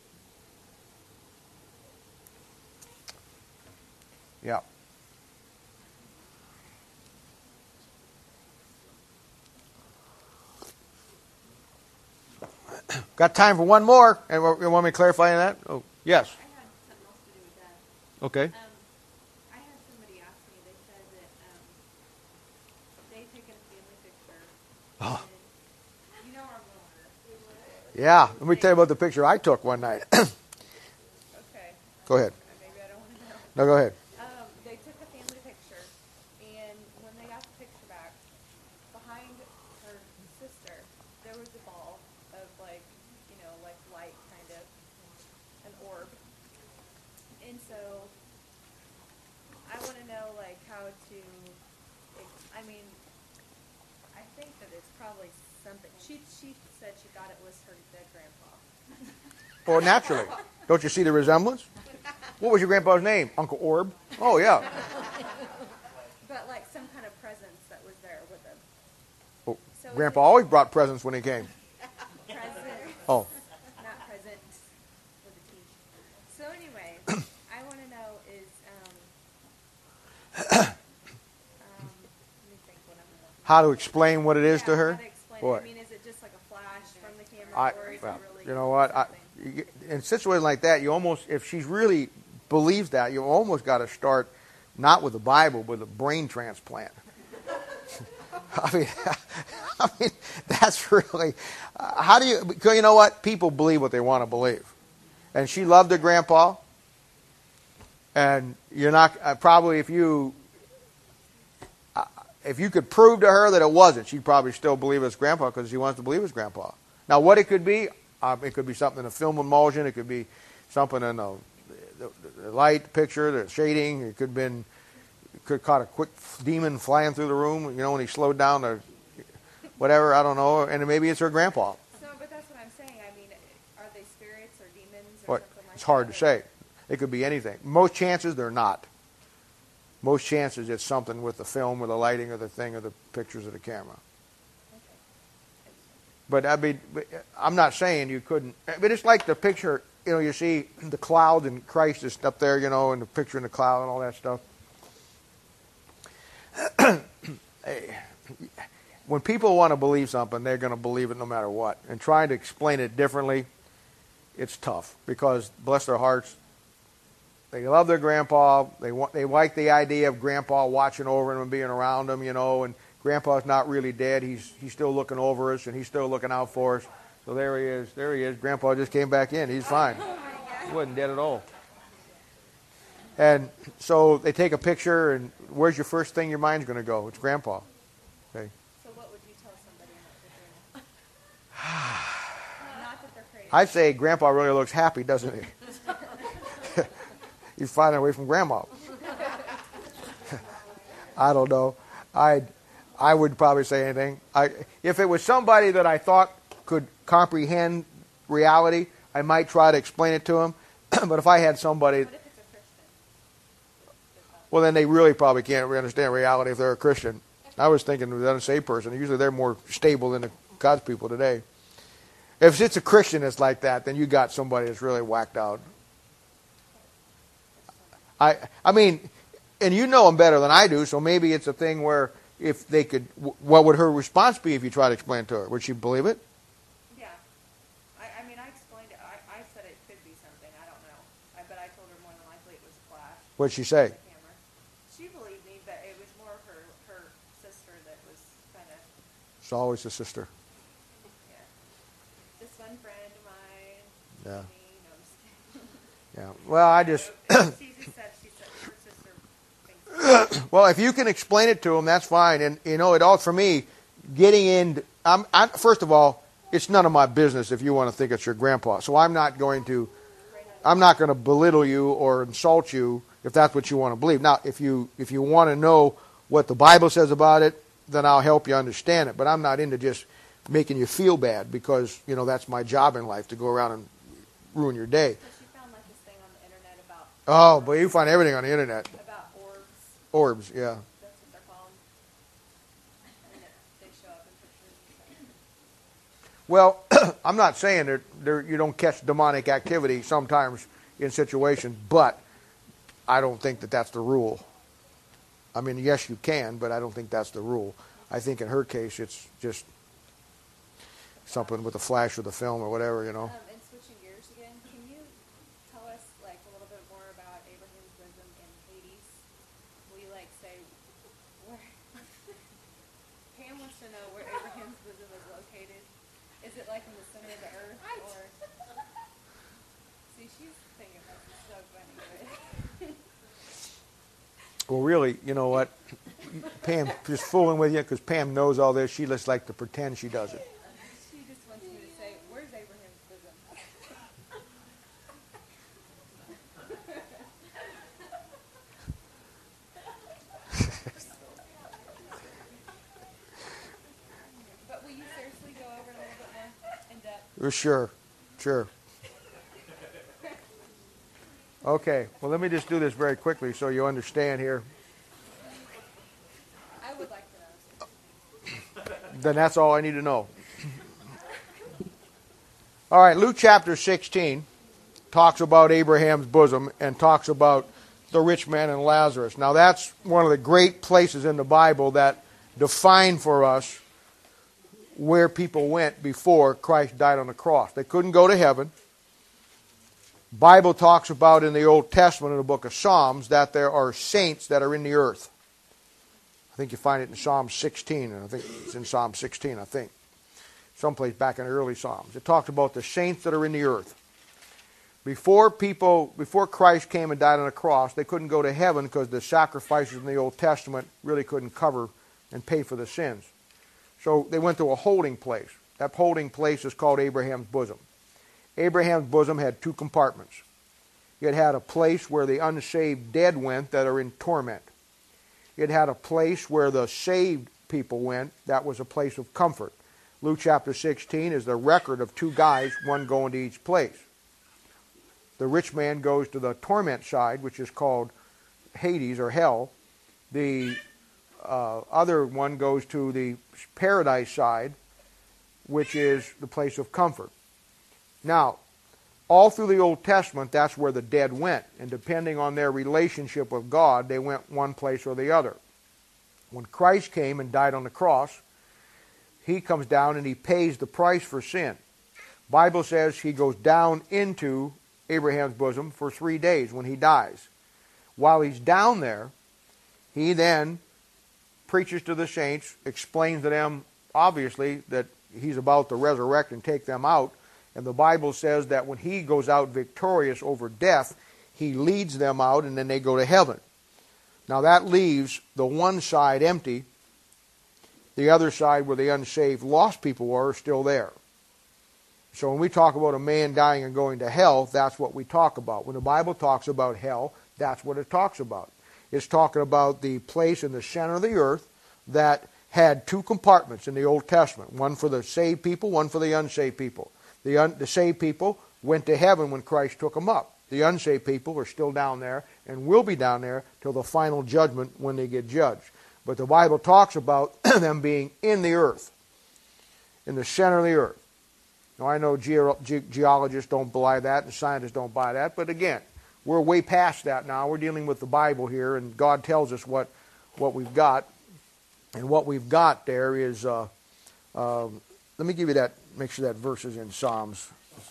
Yeah. Got time for one more? And you want me to clarify that? Oh, yes. I had something else to do with that. Okay. Um, I had somebody ask me, they said that um, they taken a family picture. Oh. And you know our owner. Yeah. Let me tell you about the picture I took one night. Okay. Go ahead. Maybe I don't want to know. No, go ahead. Um, they took a family picture, and when they got the picture back, behind her sister, there was a ball of like, you know, like light, kind of, an orb. And so, I want to know like how to. I mean, I think that it's probably something. She she said she thought it was her dead grandpa. Well, naturally. Don't you see the resemblance? What was your grandpa's name? Uncle Orb? Oh, yeah. But like some kind of presence that was there with them. Oh, So was Grandpa it- always brought presents when he came. Present. Oh, Not present with a T. So anyway, how to explain what it is Yeah, to her. How to explain Boy. it. I mean, is it just like a flash from the camera, I, or is well, it really? you know what? I, something? you get- in situations like that, you almost, if she really believes that, you almost got to start not with the Bible, but a brain transplant. I mean, I mean, that's really. Uh, how do you? Because you know what? People believe what they want to believe, and she loved her grandpa. And you're not uh, probably if you uh, if you could prove to her that it wasn't, she'd probably still believe it's grandpa because she wants to believe it's grandpa. Now, what it could be, um, it could be something in the film emulsion. It could be something in the, the, the light picture, the shading. It could have been, it could have caught a quick demon flying through the room. You know, when he slowed down, the whatever. I don't know. And maybe it's her grandpa. So, but that's what I'm saying. I mean, are they spirits or demons or What? something like It's hard that? to say. It could be anything. Most chances they're not. Most chances it's something with the film or the lighting or the thing or the pictures of the camera. But I mean, I'm not saying you couldn't. But it's like the picture, you know, you see the cloud and Christ is up there, you know, and the picture in the cloud and all that stuff. Hey, when people want to believe something, they're going to believe it no matter what. And trying to explain it differently, it's tough because, bless their hearts, they love their grandpa. They want, they like the idea of grandpa watching over them and being around them, you know. And grandpa's not really dead. He's he's still looking over us and he's still looking out for us. So there he is. There he is. Grandpa just came back in. He's fine. He wasn't dead at all. And so they take a picture, and where's your first thing your mind's going to go? It's grandpa. Okay. So, what would you tell somebody in that situation? Not that they're crazy. I'd say grandpa really looks happy, doesn't he? He's flying away from grandma. I don't know. I'd, I would probably say anything. I, if it was somebody that I thought could comprehend reality, I might try to explain it to him. But if I had somebody, What if it's a Christian? well, then they really probably can't understand reality if they're a Christian. I was thinking of an unsaved person. Usually they're more stable than the God's people today. If it's a Christian that's like that, then you got somebody that's really whacked out. I, I mean, and you know them better than I do, so maybe it's a thing where if they could, what would her response be if you try to explain it to her? Would she believe it? Yeah. I, I mean, I explained it. I, I said it could be something. I don't know. I, but I told her more than likely it was a flash. What'd she say? Camera. She believed me, but it was more her her sister that was kind of, It's always a sister. yeah. This one friend of mine. Yeah. Me, no, I'm just kidding. Yeah. Well, I just, She just said she said her sister thinks. well, if you can explain it to them, that's fine. And you know, it all for me, getting in. I'm, I, first of all, it's none of my business if you want to think it's your grandpa. So I'm not going to, I'm not going to belittle you or insult you if that's what you want to believe. Now, if you if you want to know what the Bible says about it, then I'll help you understand it. But I'm not into just making you feel bad because you know that's my job in life to go around and ruin your day. So she found like this thing on the internet about Oh, but you find everything on the internet. about orbs. Orbs, yeah. That's what they're called. And it, they show up in pictures and stuff. Well, I'm not saying that there, you don't catch demonic activity sometimes in situations, but I don't think that that's the rule. I mean, yes, you can, but I don't think that's the rule. I think in her case, it's just something with a flash of the film or whatever, you know. Um, and switching gears again, can you tell us like a little bit more about Abraham's bosom in Hades? Will you like say where? Pam wants to know where Abraham's bosom is located. Is it like in the center of the earth, or? See, she's thinking this is so funny. But Well, really, you know what? Pam just fooling with you because Pam knows all this. She just like to pretend she doesn't. she just wants you to say, "Where's Abraham's bosom?" But will you seriously go over it a little bit more in depth? Uh, Sure, sure. Okay, well, let me just do this very quickly so you understand here. I would like to know. Then that's all I need to know. All right, Luke chapter sixteen talks about Abraham's bosom and talks about the rich man and Lazarus. Now, that's one of the great places in the Bible that define for us where people went before Christ died on the cross. They couldn't go to heaven. Bible talks about in the Old Testament, in the book of Psalms, that there are saints that are in the earth. I think you find it in Psalm sixteen, and I think it's in Psalm sixteen, I think. Someplace back in the early Psalms. It talks about the saints that are in the earth. Before people, before Christ came and died on the cross, they couldn't go to heaven because the sacrifices in the Old Testament really couldn't cover and pay for the sins. So they went to a holding place. That holding place is called Abraham's bosom. Abraham's bosom had two compartments. It had a place where the unsaved dead went that are in torment. It had a place where the saved people went that was a place of comfort. Luke chapter sixteen is the record of two guys, one going to each place. The rich man goes to the torment side, which is called Hades or hell. The uh, other one goes to the paradise side, which is the place of comfort. Now, all through the Old Testament, that's where the dead went. And depending on their relationship with God, they went one place or the other. When Christ came and died on the cross, he comes down and he pays the price for sin. Bible says he goes down into Abraham's bosom for three days when he dies. While he's down there, he then preaches to the saints, explains to them, obviously, that he's about to resurrect and take them out. And the Bible says that when he goes out victorious over death, he leads them out and then they go to heaven. Now that leaves the one side empty. The other side where the unsaved lost people were are still there. So when we talk about a man dying and going to hell, that's what we talk about. When the Bible talks about hell, that's what it talks about. It's talking about the place in the center of the earth that had two compartments in the Old Testament. One for the saved people, one for the unsaved people. The, un, the saved people went to heaven when Christ took them up. The unsaved people are still down there and will be down there till the final judgment when they get judged. But the Bible talks about them being in the earth, in the center of the earth. Now I know ge- ge- geologists don't buy that and scientists don't buy that, but again, we're way past that now. We're dealing with the Bible here, and God tells us what, what we've got. And what we've got there is, uh, uh, let me give you that, make sure that verse is in Psalms.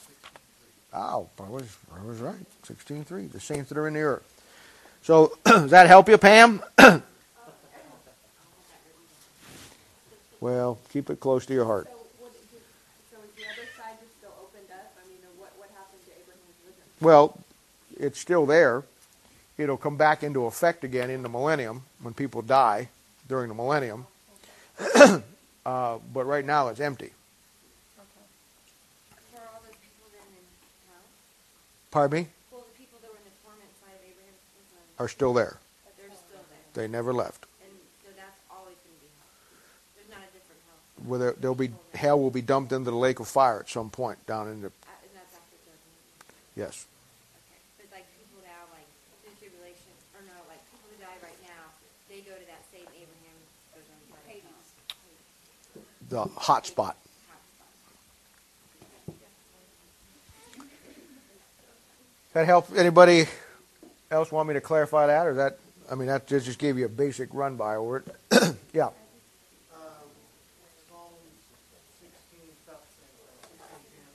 Oh, I was, I was right, sixteen three, the saints that are in the earth. So, does that help you, Pam? Well, keep it close to your heart. So, what, so is the other side just still opened up? I mean, what, what happened to Abraham's bosom? Well, it's still there. It'll come back into effect again in the millennium when people die during the millennium. uh, but right now it's empty. So are all those people then in hell? Pardon me? Well, the people that were in the torment side of Abraham's bosom, Are still there. but they're still there. They never left. And so that's always going to be hell. There's not a different hell. Whether they'll be hell will be dumped into the lake of fire at some point down in the Uh, and that's after judgment. yes. Okay. But like people now, like through tribulation, or no, like people who die right now, they go to that same Abraham bosom. Hades. The hot spot. That help anybody else want me to clarify that, or that I mean that just gave you a basic run by over it. Yeah. Uh, Psalm sixteen, about the same thing, sixteen ten.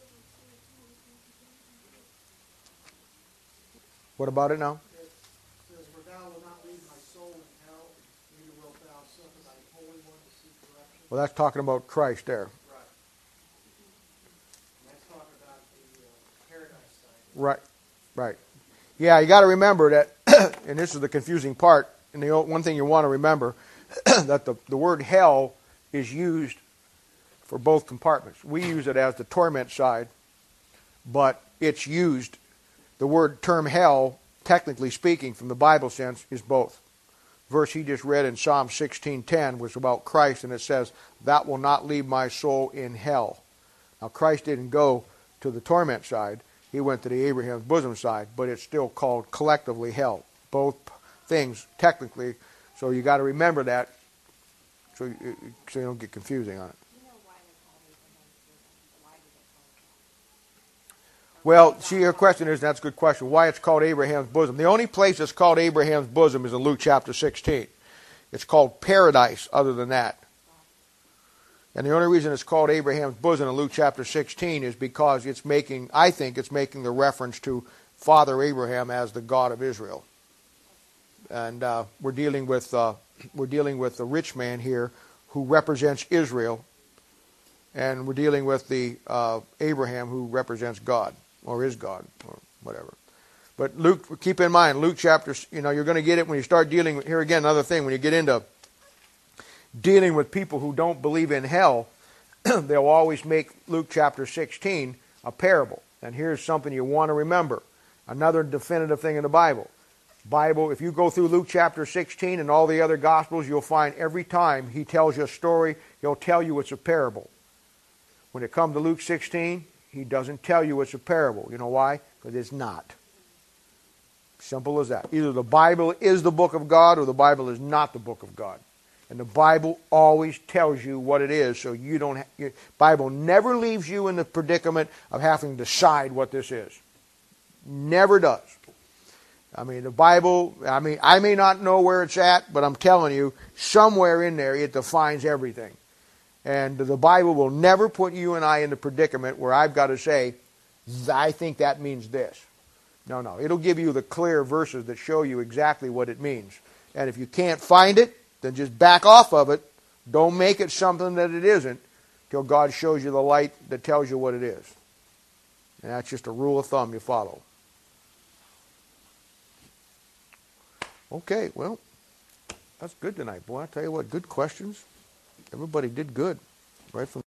What about it now? It says, "For thou wilt not leave my soul in hell, neither wilt thou suffer thy Holy One to see corruption." Well, that's talking about Christ there. Right. And that's talking about the uh, paradise side. Right, right. Yeah, you got to remember that, and this is the confusing part, and the one thing you want to remember, that the, the word hell is used for both compartments. We use it as the torment side, but it's used, the word term hell, technically speaking, from the Bible sense, is both. Verse he just read in Psalm sixteen ten was about Christ, and it says, "That will not leave my soul in hell." Now, Christ didn't go to the torment side. He went to the Abraham's bosom side, but it's still called collectively hell. Both things, technically, so you got to remember that so you, so you don't get confusing on it. You know why they call Abraham's bosom? Why do they call it that? Well, see, your question is, that's a good question, why it's called Abraham's bosom. The only place it's called Abraham's bosom is in Luke chapter sixteen. It's called paradise other than that. And the only reason it's called Abraham's bosom in Luke chapter sixteen is because it's making, I think it's making the reference to Father Abraham as the God of Israel. And uh, we're dealing with uh, we're dealing with the rich man here who represents Israel, and we're dealing with the uh, Abraham who represents God or is God or whatever. But Luke, keep in mind, Luke chapter, you know, you're going to get it when you start dealing. Here again, another thing, when you get into dealing with people who don't believe in hell, they'll always make Luke chapter sixteen a parable. And here's something you want to remember. Another definitive thing in the Bible. Bible, if you go through Luke chapter sixteen and all the other Gospels, you'll find every time he tells you a story, he'll tell you it's a parable. When it comes to Luke sixteen, he doesn't tell you it's a parable. You know why? Because it's not. Simple as that. Either the Bible is the book of God or the Bible is not the book of God. And the Bible always tells you what it is, so you don't. The Bible never leaves you in the predicament of having to decide what this is. Never does. I mean, the Bible, I mean, I may not know where it's at, but I'm telling you, somewhere in there it defines everything. And the Bible will never put you and I in the predicament where I've got to say, I think that means this. No, no. It'll give you the clear verses that show you exactly what it means. And if you can't find it, then just back off of it. Don't make it something that it isn't till God shows you the light that tells you what it is. And that's just a rule of thumb you follow. Okay, well, that's good tonight, boy. I tell you what, good questions. Everybody did good, right from